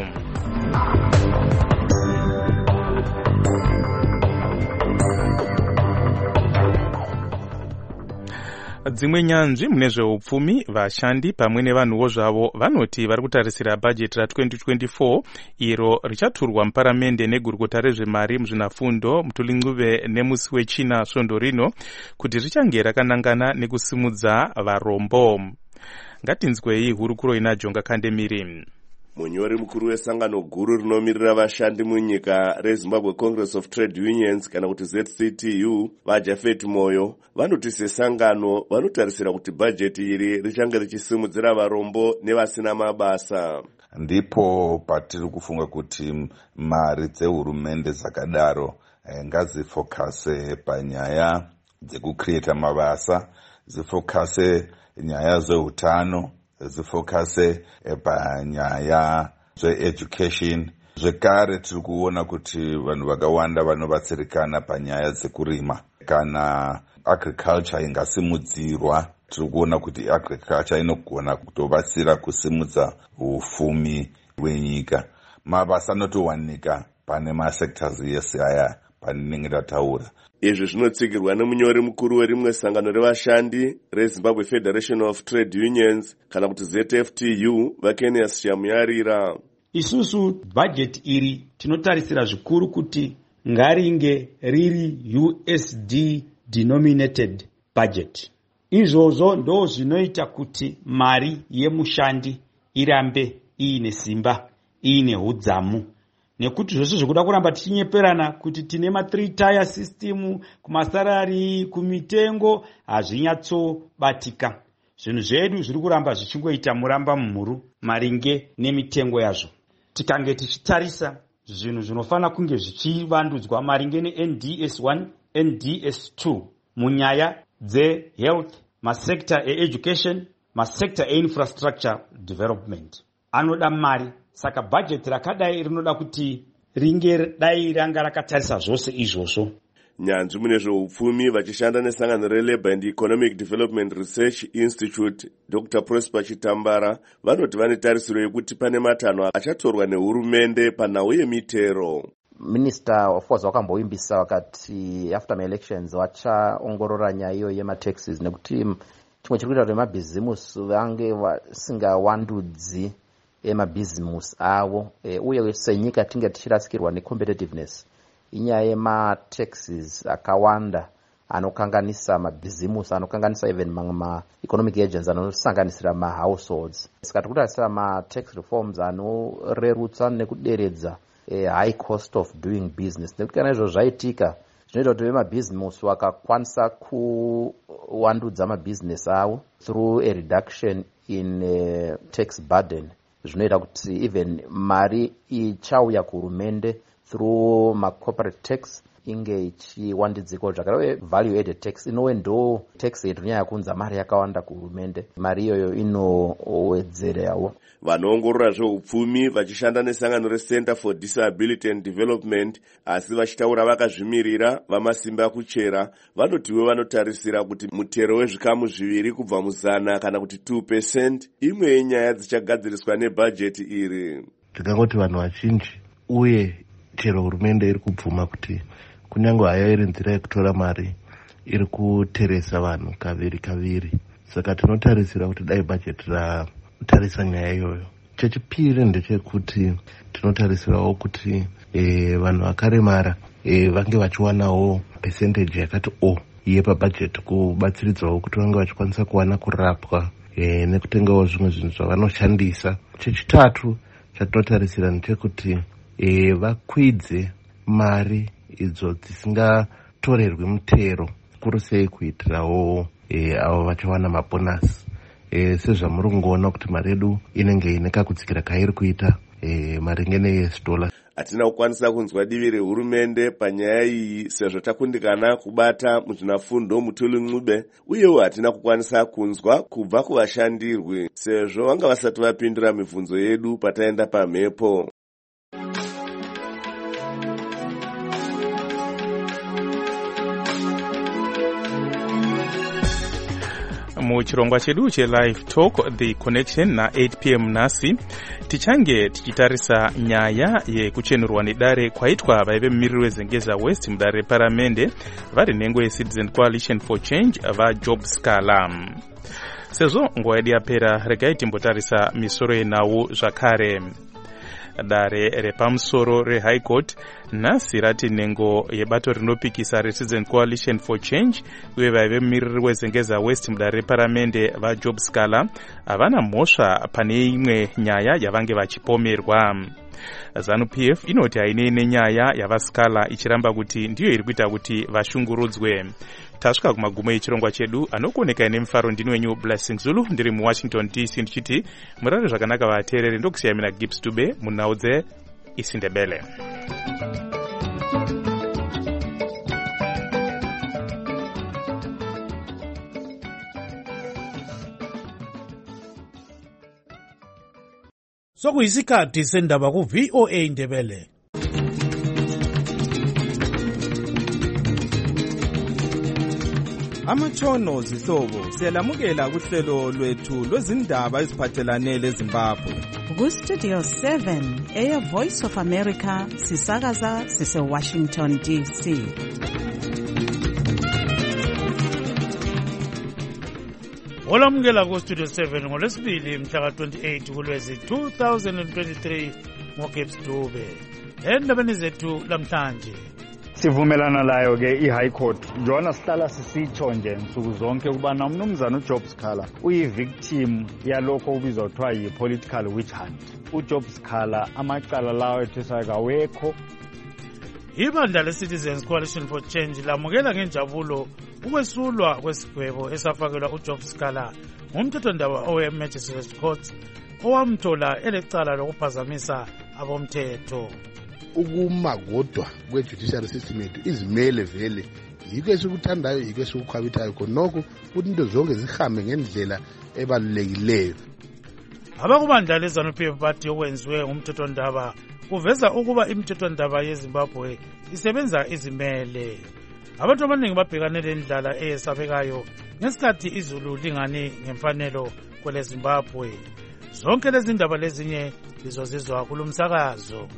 Dzimwe nyanzvi mune zveupfumi, vashandi pamwe nevanhuwo zvavo vanoti vari kutarisira bhajeti ra twenty twenty-four iro richaturwa muparamende negurukota rezvemari muzvinafundo Muthulincuve nemusi wechina svondo rino kuti richange rakanangana nekusimudza varombo. Ngatinzwei hurukuro ina Jonga Kandemiri. Munyori mukuru wesangano guru rinomirira vashandi munyika reZimbabwe Congress of Trade Unions kana kuti Z C T U vaJafet Moyo vanoti sesangano vanotarisira kuti bhajeti iri richange richisimudzira varombo nevasina mabasa. Ndipo patiri kufunga kuti mari dzehurumende dzakadaro ngadzifokase panyaya dzekucreata mabasa, dzifokase nyaya dzeutano, dzifokase panyaya dzeeducation. Zvekare tiri kuona kuti vanhu vakawanda vanobatsirikana panyaya dzekurima. Kana agriculture ingasimudzirwa, tiri kuona kuti agriculture inogona kutobatsira kusimudza ufumi hwenyika. Mabasa anotowanika pane masectors yese aya paninenge ndataura. Izvi zvinotsigirwa nemunyori mukuru werimwe sangano revashandi reZimbabwe Federation of Trade Unions kana kuti Z F T U Vakenius Shamuyarira. Isusu budget iri tinotarisira zvikuru kuti ngaringe riri U S D denominated budget. Izvozvo ndo zvinoita kuti mari yemushandi irambe iine simba, iine hudzamu. Nekuti zvose zvikuda kuramba tichinyeperana kuti tine ma three tier system kumasarari kumitengo hazvinyatsobatika. Zvinhu zvedu zviri kuramba zvichingoita muramba mumhuru maringe nemitengo yazvo. Tikange tichitarisa zvinhu zvinofana kunge zvichivandudzwa maringe ne N D S one, N D S two munyaya dze health, masekta e-education, masekta e-infrastructure development. Anoda mari. Saka budget rakadai rinoda kuti ringe dai ranga rakatarisa zvose izvozvo. Nyanzvi mune zveupfumi vachishanda nesangano reLabour and Economic Development Research Institute Doctor Prosper Chitambara vanoti vane tarisiro yekuti pane matanho achatorwa nehurumende panhau yemitero. Minister of course wakamboimbisa wakati after my elections vachaongorora nyaya iyo yemataxes nekuti chimwe chiri kuita kuti mabhizimusi vange vasingawandudzi emabhizimusi avo e, uye senyika tinge tichirasikirwa necompetitiveness. Inyaya yemataxes akawanda anokanganisa mabhizimusi, anokanganisa even mamwe ma-economic agents anosanganisira ma-households. Saka tikutarisira ma-tax reforms anorerutsa nekuderedza e, high cost of doing business. Nekuti kana izvo zvaitika zvinoita kuti vemabhizimusi vakakwanisa kuwandudza mabhizinesi avo through a reduction in uh, tax burden. Zvinoita kuti even mari ichauya kuhurumende through ma-corporate tax inge ichiwandidziko zvakare. Value added tax inove ndo tax yedu nyaya kunza mari yakawanda kuhurumende, mari iyoyo inowedzerawo. Vanoongorora zveupfumi vachishanda nesangano reCenter for Disability and Development asi vachitaura vakazvimirira vamasimba kuchera vanotiwe vanotarisira kuti mutero wezvikamu zviviri kubva muzana kana kuti two percent imwe yenyaya dzichagadziriswa nebhajeti iri. Tikangoti vanhu vazhinji uye chero hurumende iri kubvuma kuti kunyange hayo iri nzira yekutora mari iri kuteresa vanhu kaviri kaviri. Saka tinotarisira kuti dai bhajeti ratarisa nyaya iyoyo. Chechipiri ndechekuti tinotarisirawo kuti e, vanhu vakaremara e, vange vachiwanawo percentage yakati o yepabhajeti kubatsiridzawo kuti vange vachikwanisa kuwana kurapwa e, nekutengawo zvimwe zvinhu zvavanoshandisa. Chechitatu chatinotarisira ndechekuti e, vakwidze mari idzo dzisingatorerwi mutero, kuru sei kuitirawo e, avo vachawana mabonasi. E, sezvamuri kungoona kuti mari yedu inenge ine kakutsikira kairi kuita e, maringe neyezidola. Hatina kukwanisa kunzwa divi rehurumende panyaya iyi sezvo takundikana kubata muzvinafundo Mutuli Ncube, uyewo hatina kukwanisa kunzwa kubva kuvashandirwi sezvo vanga vasati vapindura mibvunzo yedu pataenda pamhepo. Muchirongwa chedu che-Live Talk The Connection na eight p m nasi tichange tichitarisa nyaya yekuchenurwa nedare kwaitwa vaivemumiriri wezengeza West mudare reparamende vari nhengo yeCitizen Coalition for Change vaJob Scala. Sezvo nguva yedu yapera regai timbotarisa misoro yenhau zvakare. dare repamusoro rehigh court nhasi rati nhengo yebato rinopikisa reCitizen Coalition for Change uye vaive mumiriri wezengeza west mudare reparamende vaJob Scaler havana mhosva pane imwe nyaya yavange vachipomerwa. ZANU-P F inoti haine nenyaya yavaScaler ichiramba kuti ndiyo iri kuita kuti vashungurudzwe. Tasvika kumagumo echirongwa chedu anokuoneka nemufaro ndini wenyu Blessing Zulu ndiri muWashington D C ndichiti murare zvakanaka vateereri ndokusiya mina Gibbs Dube munhau dzeIsindebele. Sokuyisikhathi sendaba ku V O A Indebele. Amatshono zihlobo siyalamukela kuhlelo lwethu lwezindaba eziphathelane leZimbabwe. Ku Studio seven eya Voice of America sisakaza sise Washington D C. Olamukela ku Studio seven ngolwesibili mhla twenty-eight kuLwezi two thousand twenty-three ngoGibbs Dube. Endabeni zethu lamhlanje sivumelana layo ke iHigh Court njona sihlala sisitsho nje nsuku zonke kubana umnumzana uJob Scaler uyivictim yalokho ubizwa kuthiwa yi-political witch hunt. uJob Scaler amacala lawo ethesa kawekho. Ibandla leCitizens Coalition for Change lamukela ngenjabulo ukwesulwa kwesigwebo esafakelwa uJob Scaler ngumthethwandaba owe-Magistrates Court owamthola elecala lokuphazamisa abomthetho. Ukuma kodwa kwe-judiciary system yethu izimele vele yiko esikuthandayo yiko esikukhwabithayo khonokho ukuthi into zonke zihambe ngendlela ebalulekileyo. Abakubandla leZANU-P F bathi okwenziwe ngumthethwandaba kuveza ukuba imithethwandaba yeZimbabwe isebenza izimele. Abantu abaningi babhekane lendlala eyesabekayo ngesikhathi izulu lingani ngemfanelo kwele Zimbabwe. Zonke lezi ndaba lezinye lizozizwa kulumsakazo.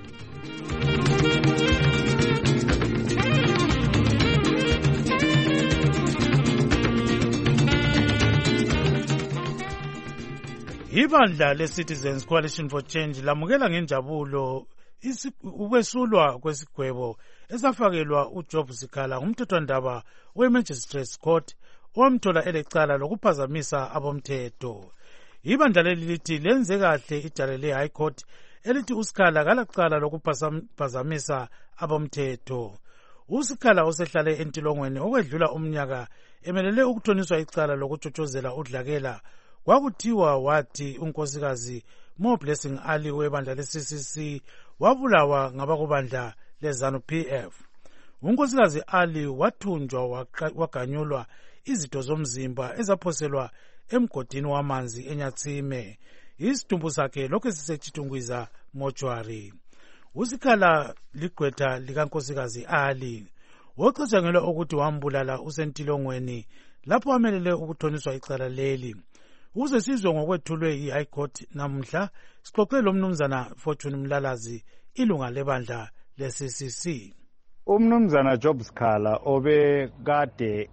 Ibandla leCitizens Coalition for Change lamukela ngenjabulo ukwesulwa kwesigwebo esafakelwa uJob Scaler ngumthethwandaba we-Magistrates Court owamthola elecala lokuphazamisa abomthetho. Ibandla leli lithi lenze kahle idale le-High Court elithi uScaler kalacala lokuphazamisa abomthetho. uScaler usehlale entilongweni okwedlula umnyaka emelele ukuthoniswa icala lokutshotshozela udlakela. Kwakuthiwa wathi unkosikazi Mo Blessing Ali webandla le-C C C wabulawa ngabakubandla leZANU-P F. Unkosikazi Ali wathunjwa waganyulwa izitho zomzimba ezaphoselwa emgodini wamanzi eNyatsime. Isidumbu sakhe lokho sisechithungwiza mortuary. uScaler ligqwetha likankosikazi Ali wocatshangelwa ukuthi wambulala usentilongweni lapho amelele ukuthoniswa icala leli. Uze sizwe ngokwethulwe iHigh Court namhla sixoxe lo mnumzana Fortune Mlalazi ilunga lebandla le-C C C. Umnumzana Job Scaler obekade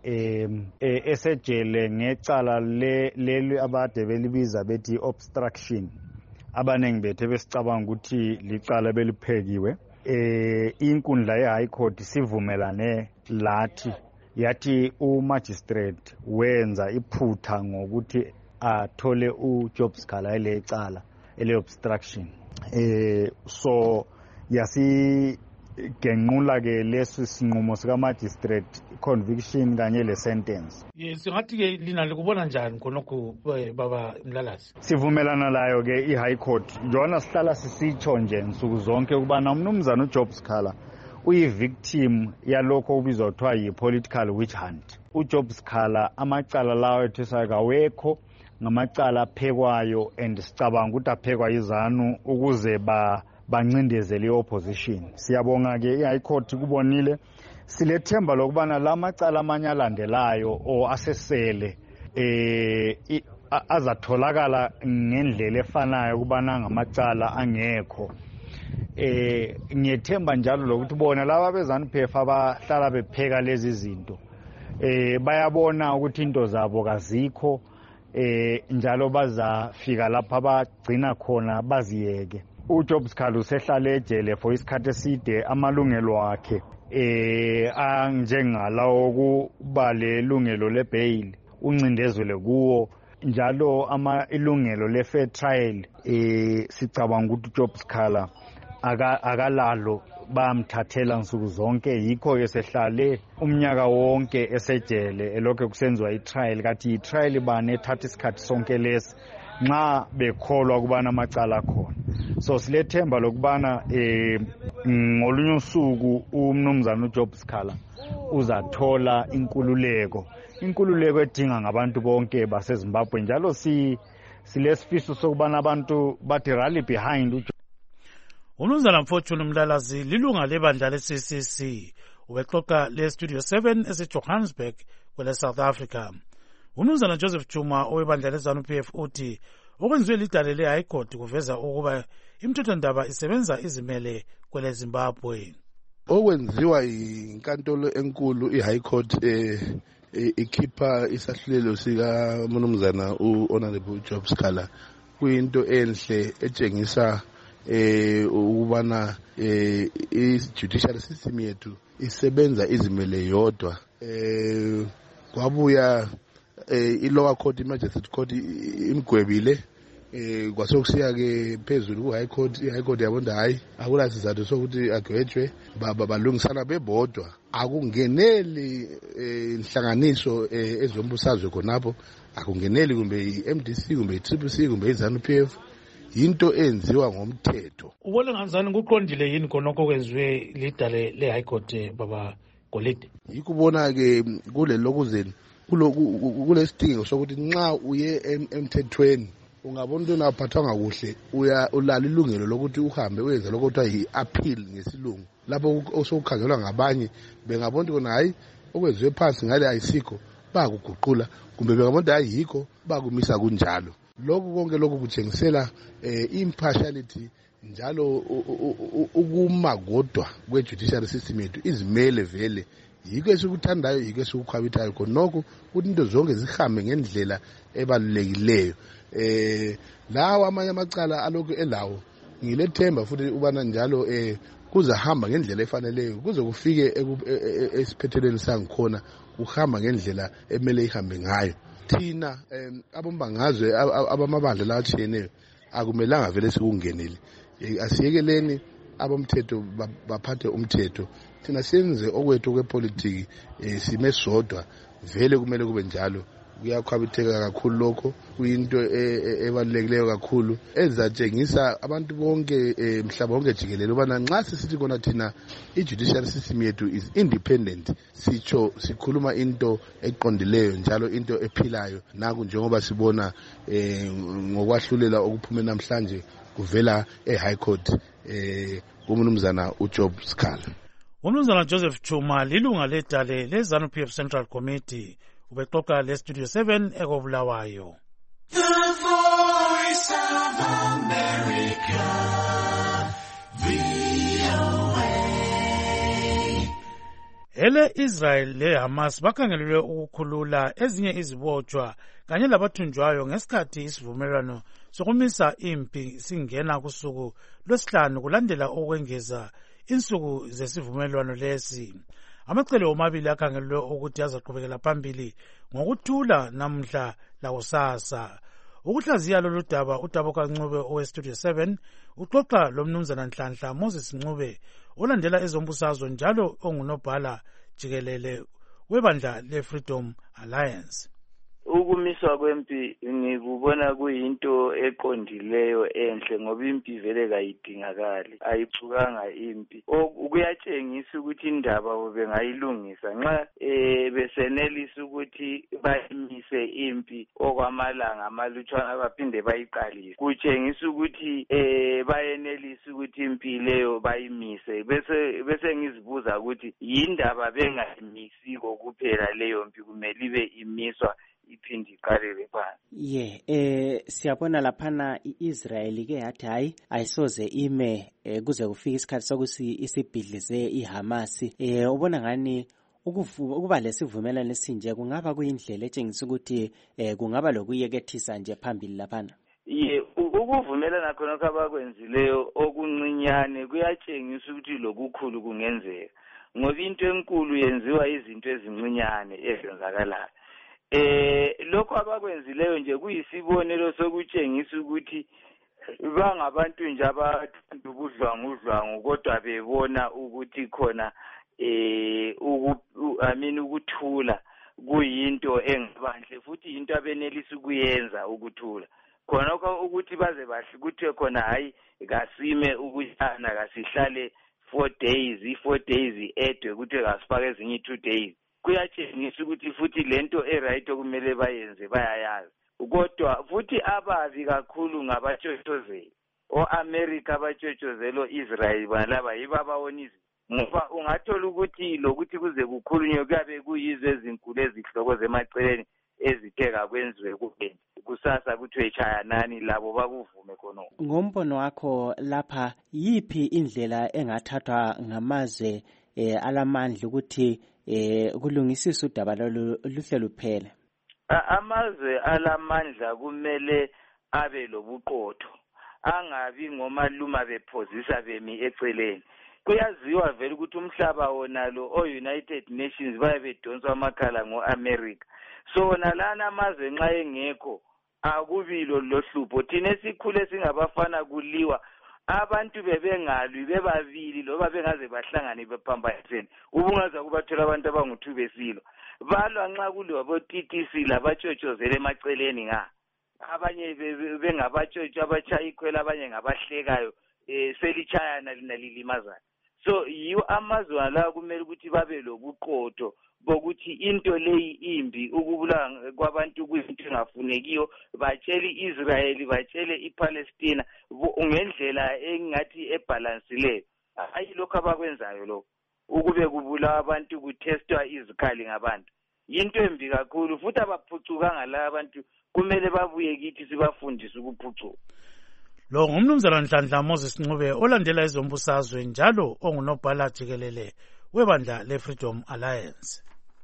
esejele ngecala leli abade belibiza bethi obstruction. Abanengi bethe besicabanga ukuthi licala beliphekiwe. Eh inkundla yeHigh Court sivumelane lathi yathi umagistrate wenza iphutha ngokuthi athole uJob Scaler elecala ele obstruction. Eh so yasi genqula ke leso sinqumo sika magistrate conviction kanye le sentence. Yes, ngathi ke lina likubona njani khonokho baba Mlalazi? Sivumelana layo ke iHigh Court njona sihlala sisitsho nje nsuku zonke ukubana umnumzana uJob Scaler uyivictim yalokho ubizwa kuthiwa yi-political witch hunt. uJob Scaler amacala lawo ethesa kawekho ngamacala aphekwayo and sicabanga ukuthi aphekwa yiZANU ukuze ba bancindezele i-opposition. Siyabonga ke iHigh Court kubonile silethemba lokubana la macala amanye alandelayo o asesele eh azatholakala ngendlela efanayo kubana ngamacala angekho. Eh ngiyethemba njalo lokuthi bona laba beZANU-P F abahlala bepheka lezi zinto eh bayabona ukuthi into zabo kazikho eh njalo bazafika lapha bagcina khona baziyeke. uJob Sikhala usehlale ejele for isikhathi eside, amalungelo akhe eh anjengalawo kuba lelungelo lebail uncindezele kuwo, njalo ama ilungelo le fair trial eh sicabanga ukuthi uJob Sikhala aka akalalo bamthathela nsuku zonke, yikho esehlale umnyaka wonke esejele elokho kusenziwa itrial. Kathi itrial bane ethatha isikhathi sonke lesi nxa bekholwa kubana amacala khona. So silethemba lokubana eh ngolunye usuku umnumzana uJob Sikhala uzathola inkululeko, inkululeko edinga ngabantu bonke baseZimbabwe, njalo si silesifiso sokubana abantu bathi rally behind. Umnumzana Mfortune Mlalazi lilunga lebandla le-C C C, ubexoxa le-Studio seven ese-Johannesburg kwele South Africa. Umnumzana Joseph Chuma owebandla le-ZANU-P F uthi okwenziwe lidale le-High Court kuveza ukuba imithethwandaba isebenza izimele kwele Zimbabwe. Okwenziwa inkantolo enkulu i-High Court eh ikhipha isahlulelo sika mnumzana u-Honorable Job Sikhala kuyinto enhle etshengisa eh ukubana eh i-judicial system yethu isebenza izimele yodwa. Eh kwabuya eh i-lower court, i-magistrate court imgwebile, eh kwasokusiya ke phezulu ku-high court. I-high court yabona hayi akula sizathu sokuthi agwetshwe, baba balungisana bebodwa, akungeneli inhlanganiso ezombusazwe khonapho, akungeneli kumbe i-M D C kumbe i-Triple C kumbe i-ZANU-P F, yinto enziwa ngomthetho. Ubona kanjani kuqondile yini konoko kwenziwe lidale le-High Court baba Golide? Yikubona ke kule lokuzeni kulesidingo sokuthi nxa uye emthethweni ungabona into naphathwanga kuhle, uya ulala ilungelo lokuthi uhambe uyenze lokho kuthiwa yi-appeal ngesilungu, lapho osokukhangelwa ngabanye bengabona ukuthi hayi okwenziwe phansi ngale ayisikho, bakuguqula, kumbe bengabona hayi yikho bakumisa kunjalo. Lokho konke lokho kutshengisela impartiality njalo ukuma kodwa kwe-judicial system yethu izimele vele. Yiko esikuthandayo, yiko esikukhwabithayo khonokho ukuthi into zonke zihambe ngendlela ebalulekileyo. Eh lawa amanye amacala alokhu elawo ngilethemba futhi ubana njalo eh kuzahamba ngendlela efaneleyo, kuze kufike esiphethelweni sangikhona uhamba ngendlela emele ihambe ngayo. Thina abombangazwe abamabandla latshiyeneyo akumelanga vele sikungenele, asiyekeleni abomthetho baphathe umthetho, thina senze okwethu kwepolitiki sime sodwa, vele kumele kube njalo. Kuyakhwabitheka kakhulu lokho, kuyinto ebalulekileyo kakhulu ezatshengisa abantu bonke mhlaba wonke jikelele ubana nxa sisithi kona thina i-judicial system yethu is independent, sitsho sikhuluma into eqondileyo njalo into ephilayo, naku njengoba sibona ngokwahlulela okuphume namhlanje kuvela e-High Court eh kumnumzana uJob Sikhala. Umnumzana Joseph Chuma lilunga ledale le-ZANU-P F Central Committee, ubexoxa le-Studio seven ekobulawayo. The Voice of America, V O A. Ele Israel le-Hamas bakhangelelwe ukukhulula ezinye izibotshwa kanye labathunjwayo ngesikhathi isivumelwano sokumisa impi singena kusuku lwesihlanu kulandela okwengeza insuku zesivumelwano lesi. Amacele omabili akhangelelwe ukuthi azaqhubekela phambili ngokuthula namhla lakusasa. Ukuhlaziya lolu daba uDabuka Ncube owe-Studio seven uxoxa lomnumzana Nhlanhla Moses Ncube olandela ezombusazwe njalo ongunobhala jikelele webandla le-Freedom Alliance. Ukumiswa kwempi ngikubona kuyinto eqondileyo enhle ngoba impi vele kayidingakali, ayicukanga impi. Kuyatshengisa ukuthi indaba bengayilungisa nxa eh besenelisa ukuthi bayimise impi okwamalanga amalutshwana baphinde bayiqalise. Kutshengisa ukuthi eh bayenelisa ukuthi impi leyo bayimise. Bese bese ngizibuza ukuthi yindaba bengayimisiko kuphela leyo mpi kumele ibe imiswa iphindi iqalele phansi. Ye eh siyabona laphana iIsrael ke yathi hayi ayisoze ime kuze kufike isikhathi sokuthi isibhidlize iHamas. Eh ubona ngani ukuba lesivumelano esinje kungaba kuyindlela etshengisa ukuthi kungaba lokuyekethisa nje phambili laphana? Ye ukuvumelana khonokho abakwenzileyo okuncinyane kuyatshengisa ukuthi lokukhulu kungenzeka ngoba into enkulu yenziwa izinto ezincinyane ezenzakalayo. Eh lokho abakwenzileyo nje kuyisibonelo sokutshengisa ukuthi bangabantu nje abathanda ubudlwangudlwangu kodwa bebona ukuthi khona eh uku I mean ukuthula kuyinto engabanhle futhi into abenelisa ukuyenza ukuthula. Khonokho ukuthi baze bahle ukuthi khona hayi kasime ukushana kasihlale four days i-four days edwe ukuthi kasifake ezinye two days kuyatshengisa ukuthi futhi lento eright okumele bayenze bayayazi kodwa futhi ababi kakhulu ngabatshotshozeli o-America abatshotshozela Israel balaba yibo abawonisa ngoba ungathola ukuthi lokuthi kuze kukhulunywe kuyabe kuyizo ezinkulu ezihloko zemaceleni ezitheka kwenziwe kubenzi kusasa kuthiwe echaya nani labo bakuvume khonoko. Ngombono wakho lapha yipi indlela engathathwa ngamazwe eh, alamandla ukuthi eh, kulungisisa udaba luhle luphele? Amazwe alamandla kumele abe lobuqotho angabi ngomaluma bephozisa bemi eceleni. Kuyaziwa vele ukuthi umhlaba wona lo o-United Nations baye bedonswa amakhala ngo-America. So nalana amazwe nxa engekho akubilo lohlupho thina esikhule singabafana kuliwa abantu bebengalwi bebabili loba bengaze bahlangane bephambanisene ubungaza kubathola abantu abangu-two besilo balwa nxa kuliwa bo-T T C labatshotshozela emaceleni nga abanye bengabatshotshwa abachaya ikhwela abanye ngabahlekayo eh selitshayana lina lilimazana. So yiwo amazwe la kumele ukuthi babe lobuqotho bokuthi into leyi imbi ukubulala kwabantu kuyinto engafunekiyo batshele iIsrael batshele iPalestina ngendlela engathi ebalansileyo. Hayi lokho abakwenzayo lokho ukube kubulawa abantu kutestwa izikhali ngabantu yinto embi kakhulu futhi abaphucukanga la abantu kumele babuye kithi sibafundise ukuphucuka. Lo ngumnumzana Nhlanhla Moses Ncube olandela izombusazwe njalo ongunobhala jikelele webandla leFreedom Alliance.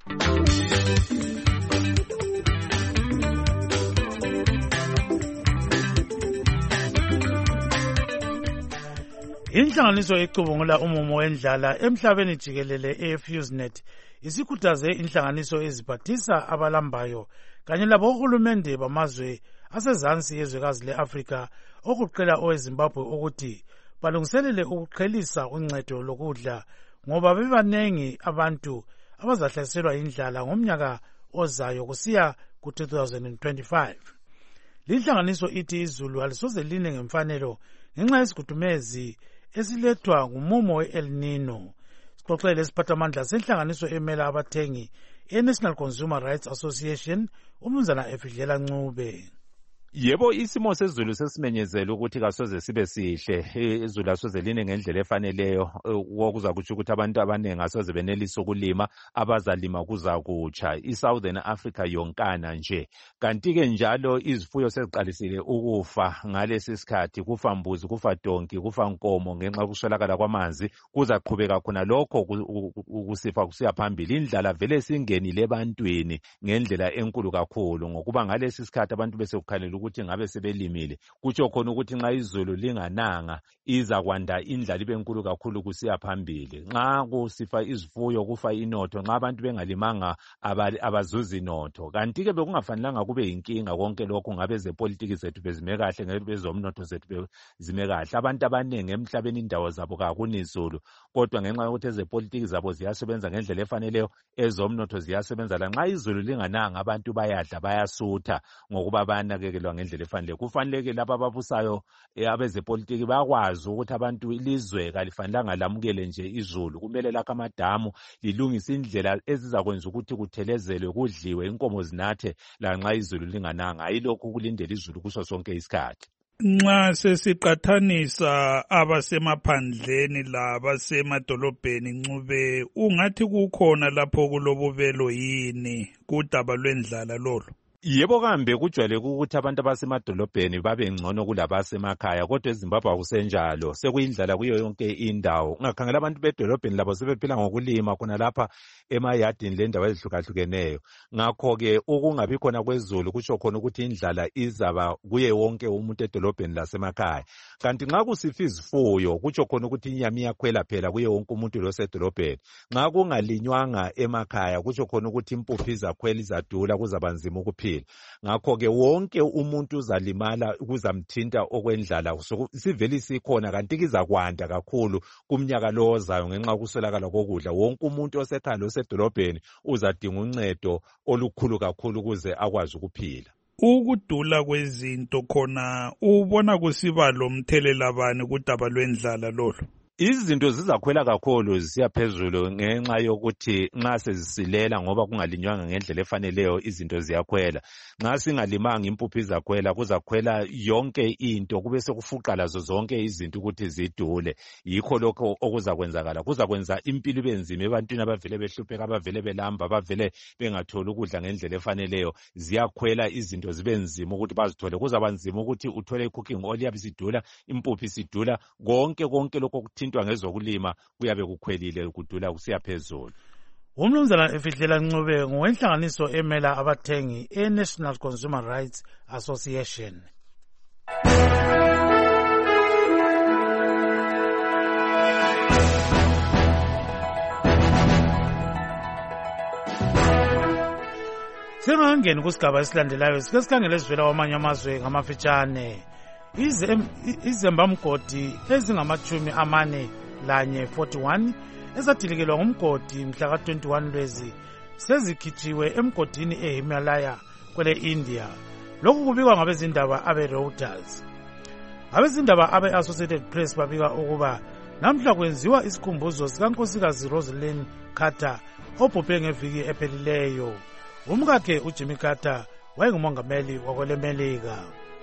Inhlanganiso ecubungula umumo wendlala emhlabeni jikelele eFusenet isikhuthaze inhlanganiso eziphathisa abalambayo kanye labo uhulumende bamazwe asezansi yezwekazi leAfrika okuqela oweZimbabwe ukuthi balungiselele ukuqhelisa uncedo lokudla ngoba bebanengi abantu abazahlaselwa indlala ngomnyaka ozayo kusiya ku two thousand twenty-five. Linhlanganiso ithi izulu alisoze line ngemfanelo ngenxa yesigudumezi esilethwa ngumumo we-El Nino. Sixoxele lesiphathamandla senhlanganiso emela abathengi e-National Consumer Rights Association umnumzana Efidlela Ncube. Yebo isimo sezulu sesimenyezela ukuthi kasoze sibe sihle izulu asoze line ngendlela efaneleyo okuza kuthi ukuthi abantu abaningi asoze benelise ukulima abazalima kuza kutsha iSouthern Africa yonkana nje kanti ke njalo izifuyo seziqalisile ukufa ngalesi sikhathi kufa mbuzi kufa donki kufa nkomo ngenxa yokuswelakala kwamanzi kuza qhubeka khona lokho ukusifa kusiya phambili indlala vele singenile ebantwini ngendlela enkulu kakhulu ngokuba ngalesi sikhathi abantu bese kukhalela ukuthi ngabe sebelimile kutsho khona ukuthi nxa izulu lingananga iza kwanda indlala ibe nkulu kakhulu kusiya phambili nxa kusifa izifuyo kufa inotho nxa abantu bengalimanga abazuzi inotho kanti ke bekungafanelanga kube inkinga konke lokho ngabe zepolitiki zethu bezime kahle ngabe bezomnotho zethu bezime kahle abantu abaningi emhlabeni indawo zabo kakunizulu kodwa ngenxa yokuthi ezepolitiki zabo ziyasebenza ngendlela efaneleyo ezomnotho ziyasebenza lanxa izulu lingananga abantu bayadla bayasutha ngokuba banakekelwa ngendlela efanele kufanele laba ababusayo abezepolitiki bakwazi ukuthi abantu ilizwe kalifanelanga lamukele nje izulu kumele lakho amadamu lilungisa indlela ezizakwenza ukuthi kuthelezelwe kudliwe inkomo zinathe lanxa izulu lingananga ayilokho kulindela izulu kuso sonke isikhathi. Nxa sesiqathanisa abasemaphandleni labasemadolobheni Ncube ungathi kukhona lapho kulobubelo yini kudaba lwendlala lolo? Yebo kambe kujwayele ukuthi abantu abasemadolobheni babe ngcono kulabasemakhaya, kodwa eZimbabwe akusenjalo, sekuyindlala kuyo yonke indawo. Ungakhangela abantu bedolobheni labo sebephila ngokulima khona lapha emayadini lendawo ezihlukahlukeneyo. Ngakho-ke ukungabi khona kwezulu kutsho khona ukuthi indlala izaba kuye wonke umuntu edolobheni lasemakhaya. Kanti nxa kusifa izifuyo kutsho khona ukuthi inyama iyakhwela phela kuye wonke umuntu losedolobheni. Nxa kungalinywanga emakhaya kutsho khona ukuthi impuphu izakhwela izadula kuzaba nzima ukuphila. Ngakho-ke wonke umuntu uzalimala kuzamthinta okwendlala sivele isikhona kanti kizakwanda kakhulu kumnyaka lo ozayo ngenxa yokuswelakala kokudla. Wonke umuntu osekhaya losedolobheni uzadinga uncedo olukhulu kakhulu ukuze akwazi ukuphila. Ukudula kwezinto khona ubona kusiba lomthelela bani kudaba lwendlala lolo? Izinto zizakhwela kakhulu zisiya phezulu ngenxa yokuthi nxa sezisilela ngoba kungalinywanga ngendlela efaneleyo izinto ziyakhwela. Nxa singalimanga impuphu izakhwela, kuzakhwela yonke into, kube sekufuqa lazo zonke izinto ukuthi zidule. Yikho lokho okuzakwenzakala. Kuzakwenza impilo ibe nzima ebantwini abavele behlupheka, abavele belamba, abavele bengatholi ukudla ngendlela efaneleyo. Ziyakhwela izinto zibe nzima ukuthi bazithole. Kuzaba nzima ukuthi uthole i-cooking oil yabe isidula, impuphu isidula, konke konke lokho okuthintwa ngezokulima kuyabe kukhwelile kudula kusiya phezulu. Umnumzana Efihlela Ncube ngowenhlanganiso emela abathengi e-National Consumer Rights Association. Singangeni kusigaba esilandelayo sike sikhangele sivela kwamanye amazwe ngamafitshane. Izembamgodi ezingamachumi amane lanye forty-one ezadilikelwa ngumgodi mhla ka twenty-one Lwezi sezikhitshiwe emgodini eHimalaya kwele India. Lokhu kubikwa ngabezindaba abe Reuters. Abezindaba abe Associated Press babika ukuba namhla kwenziwa isikhumbuzo sikankosikazi Rosalind Carter obhubhe ngeviki ephelileyo. Umkakhe uJimmy Carter wayengumongameli wakwele Melika.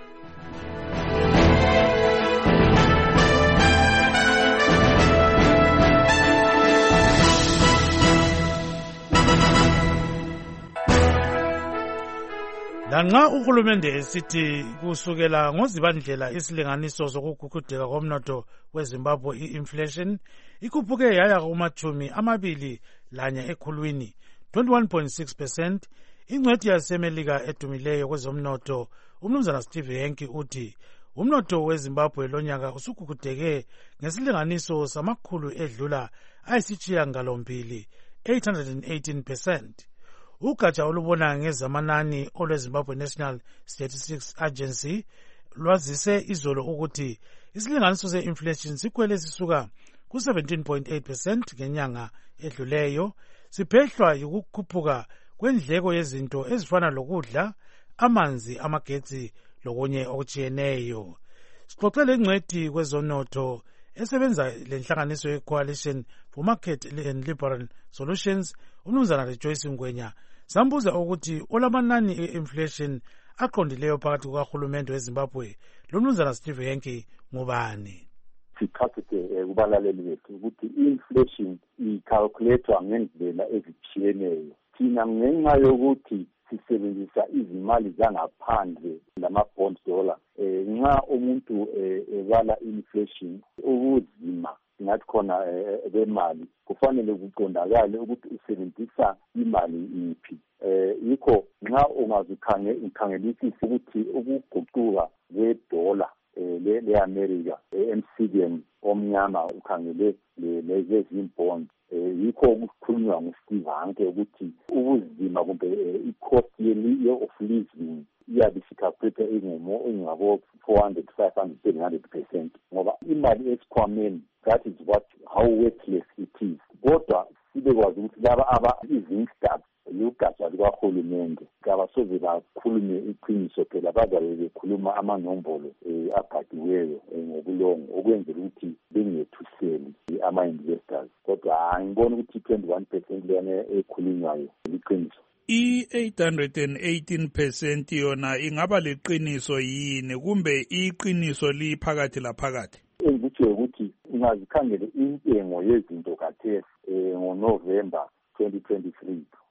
Lanxa uhulumende esithi kusukela ngozibandlela isilinganiso sokugugudeka komnotho weZimbabwe i-inflation ikhuphuke yaya kumachumi amabili lanye ekhulwini twenty-one point six percent. Ingcwethi yasemelika edumileyo kwezomnotho umnumzana Steve Henke uthi umnotho weZimbabwe lonyaka usugugudeke ngesilinganiso samakhulu edlula ayisishiyagalombili eight hundred eighteen percent. Ugatsha olubona ngezamanani olweZimbabwe National Statistics Agency lwazise izolo ukuthi isilinganiso se-inflation sikhwele sisuka ku seventeen point eight percent ngenyanga edluleyo, siphehlwa yikukhuphuka kwendleko yezinto ezifana lokudla, amanzi, amagetsi lokunye okutshiyeneyo. Sixoxele ingcwethi kwezomnotho esebenza lenhlanganiso ye-Coalition for Market and Liberal Solutions umnumzana Rejoice Ngwenya sambuza ukuthi olamanani e-inflation aqondileyo phakathi kukahulumende weZimbabwe lomnumzana Steve Henke ngubani. Sichasise kubalaleli bethu ukuthi i-inflation icalculatewa ngendlela ezitshiyeneyo. Thina ngenxa yokuthi sisebenzisa izimali zangaphandle lama-bond dollar, nxa umuntu ebala inflation ubuzima ngathi khona bemali kufanele kuqondakale ukuthi usebenzisa imali iphi. Yikho nxa ungazikhangelisisa ukuthi ukuguquka kwedola le-America emsikeni omnyama ukhangele lezezimbondi, yikho ukukhulunywa nguSteve Hanke ukuthi ubuzima kumbe i-cost of living iyabe isikaphethe ingabo four hundred, five hundred, seven hundred percent ngoba imali esikhwameni, that is what how worthless it is. Kodwa sibekwazi ukuthi laba aba izingstars lugatsha lukahulumende kabasoze bakhulume iqiniso phela, bazabe bekhuluma amanombolo abhadiweyo ngobulongo okwenzela ukuthi bengethuseli ama-investors. Kodwa angibona ukuthi twenty-one percent leyana ekhulunywayo liqiniso. I-eight hundred eighteen percent yona ingaba liqiniso yini kumbe iqiniso liphakathi laphakathi? Engikutsho ukuthi ungazikhangele intengo yezinto kathesi ngoNovember twenty twenty-three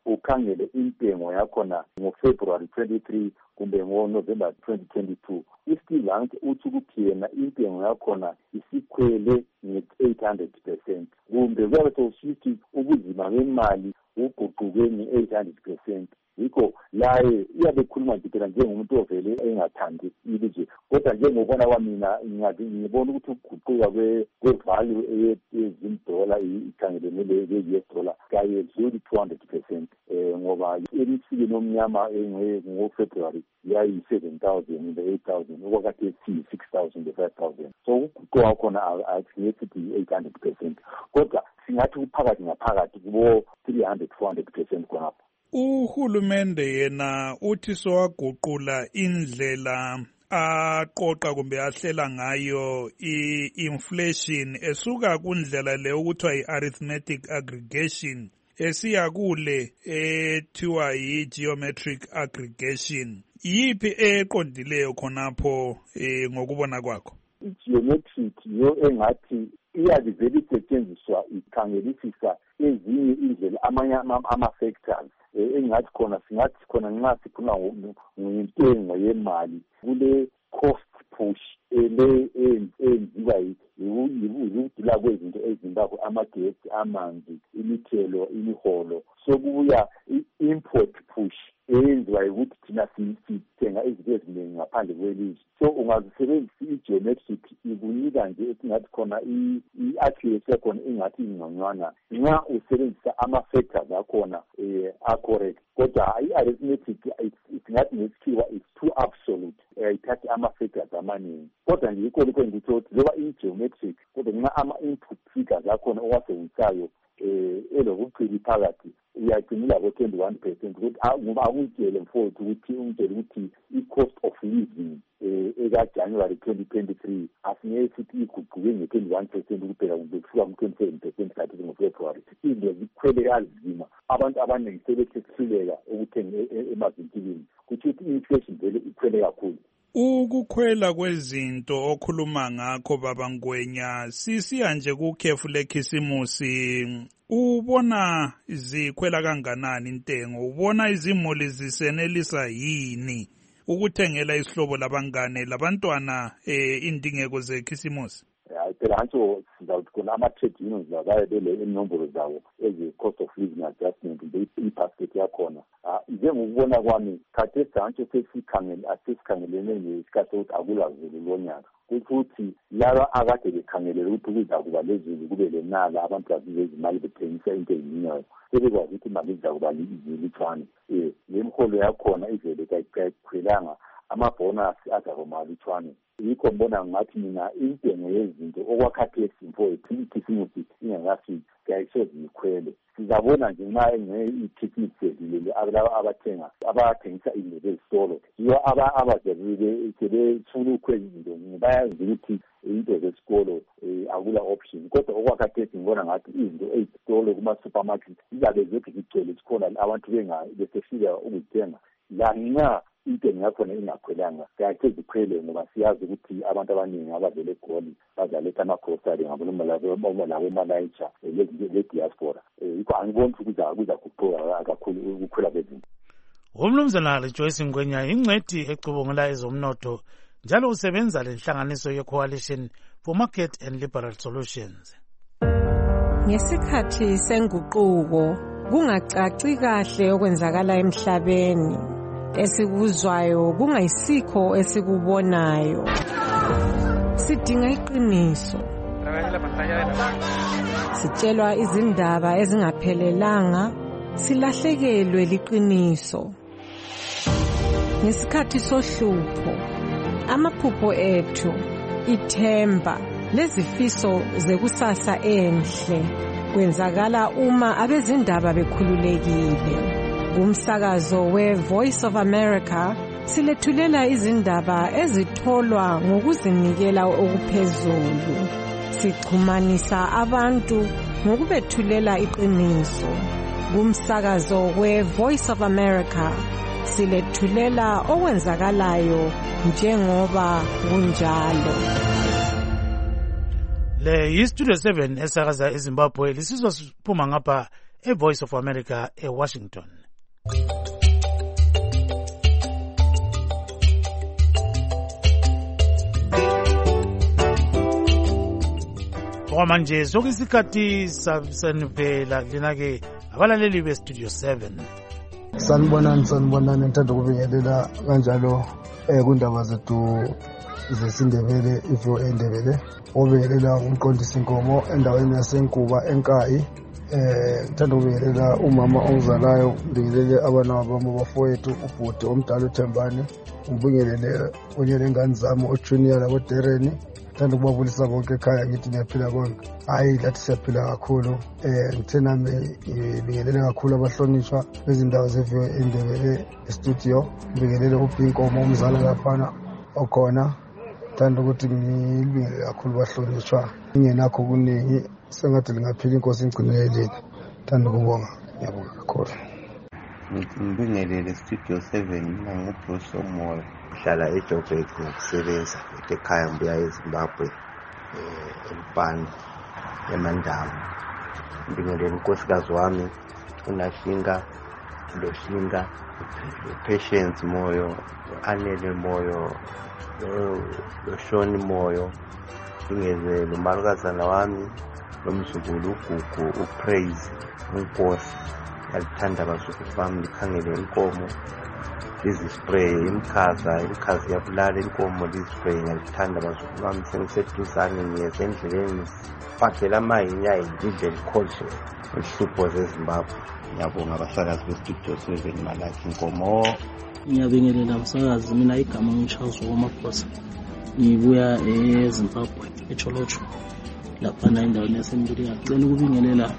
ukhangele intengo yakhona ngo-February twenty-three kumbe ngo-November twenty twenty-two, i-Steel Lange uthi ukuthi yena intengo yakhona isikhwele nge-eight hundred percent, kumbe kuyabe sekusithi ubuzima bemali buguquke nge-eight hundred percent. Yikho laye iyabe khuluma nje njengomuntu ovele engathandi ilizwe, kodwa njengobona kwamina ngibona ukuthi ukuguquka kwe-value yezimdola ikhangelene le-U S dollar kayedluli two hundred percent, ngoba emisikeni omnyama ngo-February yayi-seven thousand kumbe eight thousand, okwakade siyi-six thousand five thousand. So ukuguquka khona asiyethi eight hundred percent, kodwa singathi kuphakathi ngaphakathi kubo three hundred four hundred percent khonapho. Uhulumende yena uthi sowaguqula indlela aqoqa kumbe ahlela ngayo i-inflation esuka kundlela le okuthiwa i-arithmetic aggregation esiya kule ethiwa yi-geometric aggregation. Yiphi eqondileyo khonapho ngokubona kwakho? I-geometric yo engathi iyabe vele isetshenziswa ikhangelisisa ezinye indlela amanye ama-factors engathi khona singathi khona nxa sikhuluma ngentengo yemali kule cost push ele enziwa yikudula kwezinto ezimbabwe, amagetsi, amanzi, imithelo, imiholo, sokubuya i-import push eyenziwa yikuthi thina sithenga izinto eziningi ngaphandle kwelizwe. So ungazisebenzisa i-geometric ikunika nje esingathi khona i-accuracy yakhona ingathi ingconywana nxa usebenzisa ama-factors akhona a-correct, kodwa i-arithmetic singathi ngesikhiwa it's too absolute, ayithathi ama-factors amaningi. Kodwa nje yikho lokho ngitho ukuthi loba i-geometric kodwa nxa ama-input figures akhona owasebenzisayo elokuqili phakathi uyagcinela ko twenty-one percent, ukuthi ngoba akutshele mfowethu ukuthi umtshele ukuthi i-cost of living eka-January twenty twenty-three asingeke futhi iguquke nge-twenty-one percent kuphela kumbe kusuka ku-twenty-seven percent kathi ngo-February. Izinto zikhwele kanzima, abantu abaningi sebethe kuhluleka ukuthenga emavinkilini, kuthi ukuthi i-inflation vele ikhwele kakhulu. Ukukhwela kwezinto okhuluma ngakho baba Ngwenya sisiya nje kukhefu lekhisimusi, ubona zikhwela kanganani intengo? Ubona izimuli zisenelisa yini ukuthengela isihlobo labangane labantwana indingeko zekhisimusi? Phela antsho sizawuthi khona ama-trade unions labaye bele inombolo zawo ezi-cost of living adjustment i-basket yakhona. Njengokubona kwami khathesi antsho sesikhangelene nesikhathi sokuthi akulazulu lonyaka, ukuthi laba akade bekhangelele ukuthi kuza kuba lezulu kube lenala abantu bazize izimali bethengisa into eyininyayo sebekwazi ukuthi imali iza kuba lifane. Um le mholo yakhona ivele kayikhwelanga, amabhonasi azakuma lifane. Yikho mbona ngathi mina intengo yezinto okwakhathesi mfowethu ikhisimusi ingakafiki kayisoze ikhwele. Sizabona nje nxa i-ticket sedlulile laba abathenga abathengisa izinto ezitolo yibo abajabulile sebefuna ukhwela izinto, bayazi ukuthi into zesikolo akula option. Kodwa okwakhathesi ngibona ngathi izinto ezitolo kuma-supermarket zizabe zothi zigcwele zikhona abantu besefika ukuzithenga la nxa intengo yakhona ingakhwelanga kayakhe zikhwele, ngoba siyazi ukuthi abantu abaningi abavele eGoli bazaletha ama-grocery labomalayitsha le-diaspora. Yikho angiboni ukuthi kuzaguquka kakhulu ukukhwela kwezinto. Umnumzana Rejoice Ngwenya ingcwethi ecubungula ezomnotho njalo usebenza lenhlanganiso ye-Coalition for Market and Liberal Solutions. Ngesikhathi senguquko kungacaci kahle okwenzakala emhlabeni, esikuzwayo kungayisikho esikubonayo. Sidinga iqiniso, sitshelwa izindaba ezingaphelelanga, silahlekelwe liqiniso. Ngesikhathi sohlupho, amaphupho ethu, ithemba lezifiso zekusasa enhle kwenzakala uma abezindaba bekhululekile. Umsakazo we-Voice of America silethulela izindaba ezitholwa ngokuzinikela okuphezulu. Sixhumanisa abantu ngokubethulela iqiniso. Kumsakazo we-Voice of America silethulela okwenzakalayo njengoba kunjalo. Le yi-Studio seven esakaza eZimbabwe lisizwa siphuma ngapha eVoice of America eWashington. Okwamanje sokuyisikhathi sanivela lina-ke abalaleli bestudio seven. Sanibonani sanibonani ngithanda ukubingelela kanjalo eh kundaba zethu zesindebele ifo endebele obingelela umqondisi Nkomo endaweni yaseNkuba eNkayi. Eh ngithanda ukubingelela umama ongizalayo, ngibingelele abana bami abafowethu ubhuti omdala uThembani, ngibingelele onye lengane zami uJunior laboDereni. Ngithanda ukubabulisa bonke ekhaya ngithi niyaphila konke. Hayi lathi siyaphila kakhulu. Eh ngithe nami ngibingelele kakhulu abahlonishwa bezindawo zeviyo endebele estudio. Ngibingelele uBinkomo umzala laphana okhona. Ngithanda ukuthi ngibingelele kakhulu bahlonishwa. Ingenakho kuningi sengathi lingaphila inkosi ingcineleleni. Ngithanda ukubonga. Ngiyabonga kakhulu. Ngibingelele studio seven ngingubruce Omoyo. Hlala eJoburg ngokusebenza ekhaya ngibuya eZimbabwe eh eMpani eMandawu. Ngibingelele unkosikazi wami uNashinga Loshinga, Patience Moyo, Anele Moyo, Loshoni Moyo. Ngibingelele umalukazana wami nomzukulu uGugu uPraise uNkosi. Ngiyalithanda abazukulu bami, likhangele inkomo lizispray imkhaza imkhazi yabulala inkomo lizispray. Ngiyalithanda abazukulu bami, sengiseduzane ngiyeza endleleni fakela amayinya indle likhoje ihlupho zeZimbabwe. Ngiyabonga abasakazi bestudio seven Malaki Nkomo. Ngiyabingelela abasakazi, mina igama ngiCharles Womaphosa, ngibuya eZimbabwe eCholocho laphana endaweni yaseMbiriya. Ngicela ukubingelela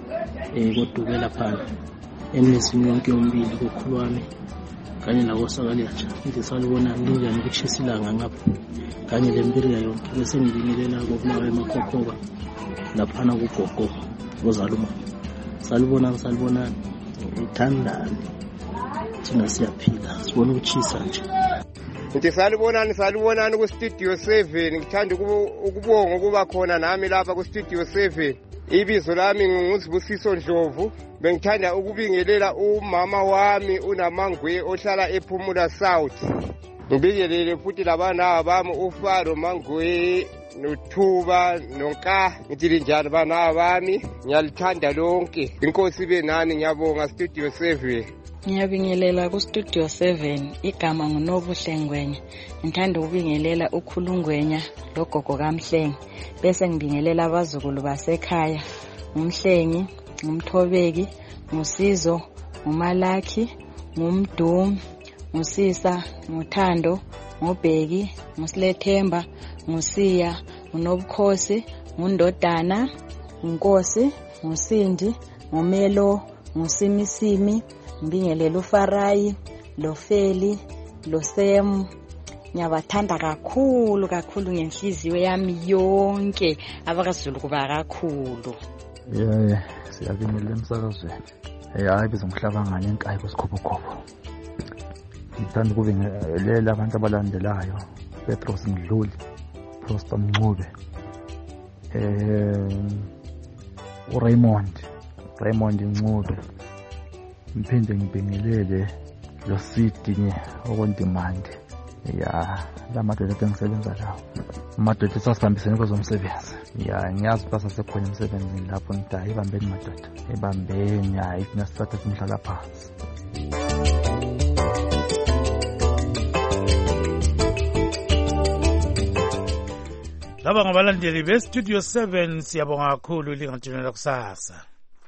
eh kodukela phana emizini yonke yombili kokhulu wami kanye nakosakalatsha. Ngithi salibona linjani ukuchisa ilanga ngapha kanye leMbiriya yonke. Bese ngibingelela kokunawe eMakhokhoba laphana kugogo ozaluma. Salibona salibona uthandani thina siyaphila sibona ukuchisa nje. Ngithi salibonani salibonani ku studio seven. Ngithanda ukubonga ukuba khona nami lapha ku studio seven. Ibizo lami nguZibusiso Ndlovu. Bengithanda ukubingelela umama wami uNamangwe ohlala ePhumula South. Ngibingelele futhi labana bami uFaro Mangwe noThuba nonka. Ngithi linjani bana bami, ngiyalithanda lonke. Inkosi benani, ngiyabonga studio seven. Ngiyabingelela ku studio seven, igama nguNobuhle Ngwenya. Ngithanda ukubingelela uKhulungwenya logogo kaMhlenge. Bese ngibingelela abazukulu basekhaya, uMhlengi, uMthobeki, uSizo, uMalaki, uMdum, uSisa, uThando, uBheki, uSlethemba, uSiya, uNobukhosi, uNdodana, uNkosi, uSindi, uMelo, uSimisimi. Ngibingelela uFarayi, loFeli, loSem. Ngiyabathanda kakhulu kakhulu ngenhliziyo yami yonke, abakaZulu kuba kakhulu. Yeah, siyabingelela emsakazweni. Eh hayi bizo nghlabangane eNkayi kwesikhobokhopho. Ngithanda ukubingelela abantu abalandelayo, Petros Mdluli, Prosper Mncube, eh uRaymond, Raymond Ncube. Ngiphinde ngibingelele lo Sidinye okondimande. Ya lamadoda engisebenza lawo. Amadoda sasihambisene kwezomsebenzi. Ya ngiyazi basa sekhona emsebenzini lapho ngidayi ibambeni madoda. Ebambeni hayi kunasithatha kumhlala phansi. Laba ngabalandeli bestudio seven, siyabonga kakhulu lingathunela kusasa.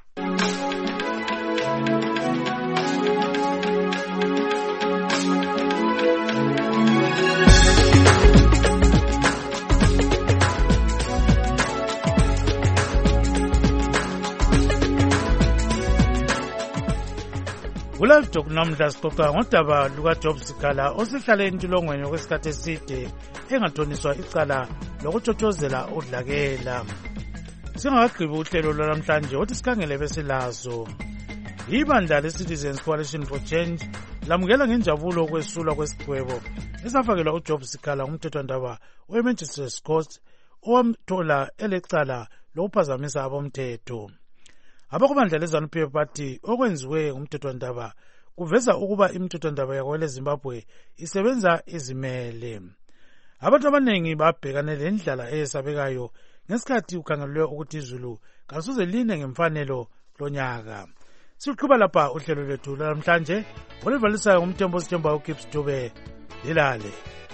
Kulive Talk namhla sixoxa ngodaba lukaJob Sikhala osihlale entolongweni okwesikhathi eside engathoniswa icala lokuthothozela udlakela. Singakagqibi uhlelo lwanamhlanje othi sikhangele besilazo. Ibandla leCitizens Coalition for Change lamukela ngenjabulo ukwesulwa kwesigwebo esafakelwa uJob Sikhala ngumthethwandaba weMagistrates Court owamthola elecala lokuphazamisa abomthetho. abakubandla leZANU P F bathi okwenziwe ngumthethwandaba kuveza ukuba imithethwandaba yakwele Zimbabwe isebenza izimele. Abantu abanengi babhekane lendlala eyesabekayo ngesikhathi kukhangelwe ukuthi izulu kasoze line ngemfanelo lonyaka. Siqhuba lapha uhlelo lwethu namhlanje olivalisayo ngumthembo sithemba uGibbs Dube lilale.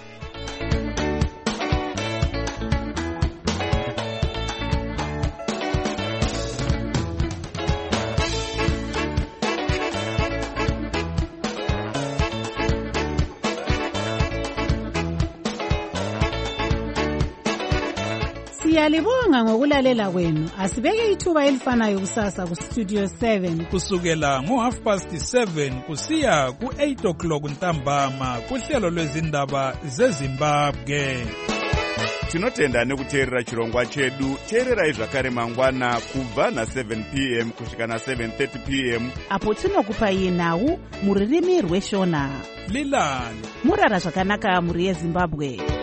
Siyalibonga ngokulalela kwenu. Asibeke ithuba elifanayo kusasa ku Studio seven kusukela ngo half past seven kusiya ku eight o'clock ntambama kuhlelo lwezindaba zeZimbabwe. Tinotenda nekuteerera chirongwa chedu. Teererai zvakare mangwana kubva na seven p m kusvika na seven thirty p m apo tinokupai nhau muririmi rweshona. Lilale murara zvakanaka muri yeZimbabwe.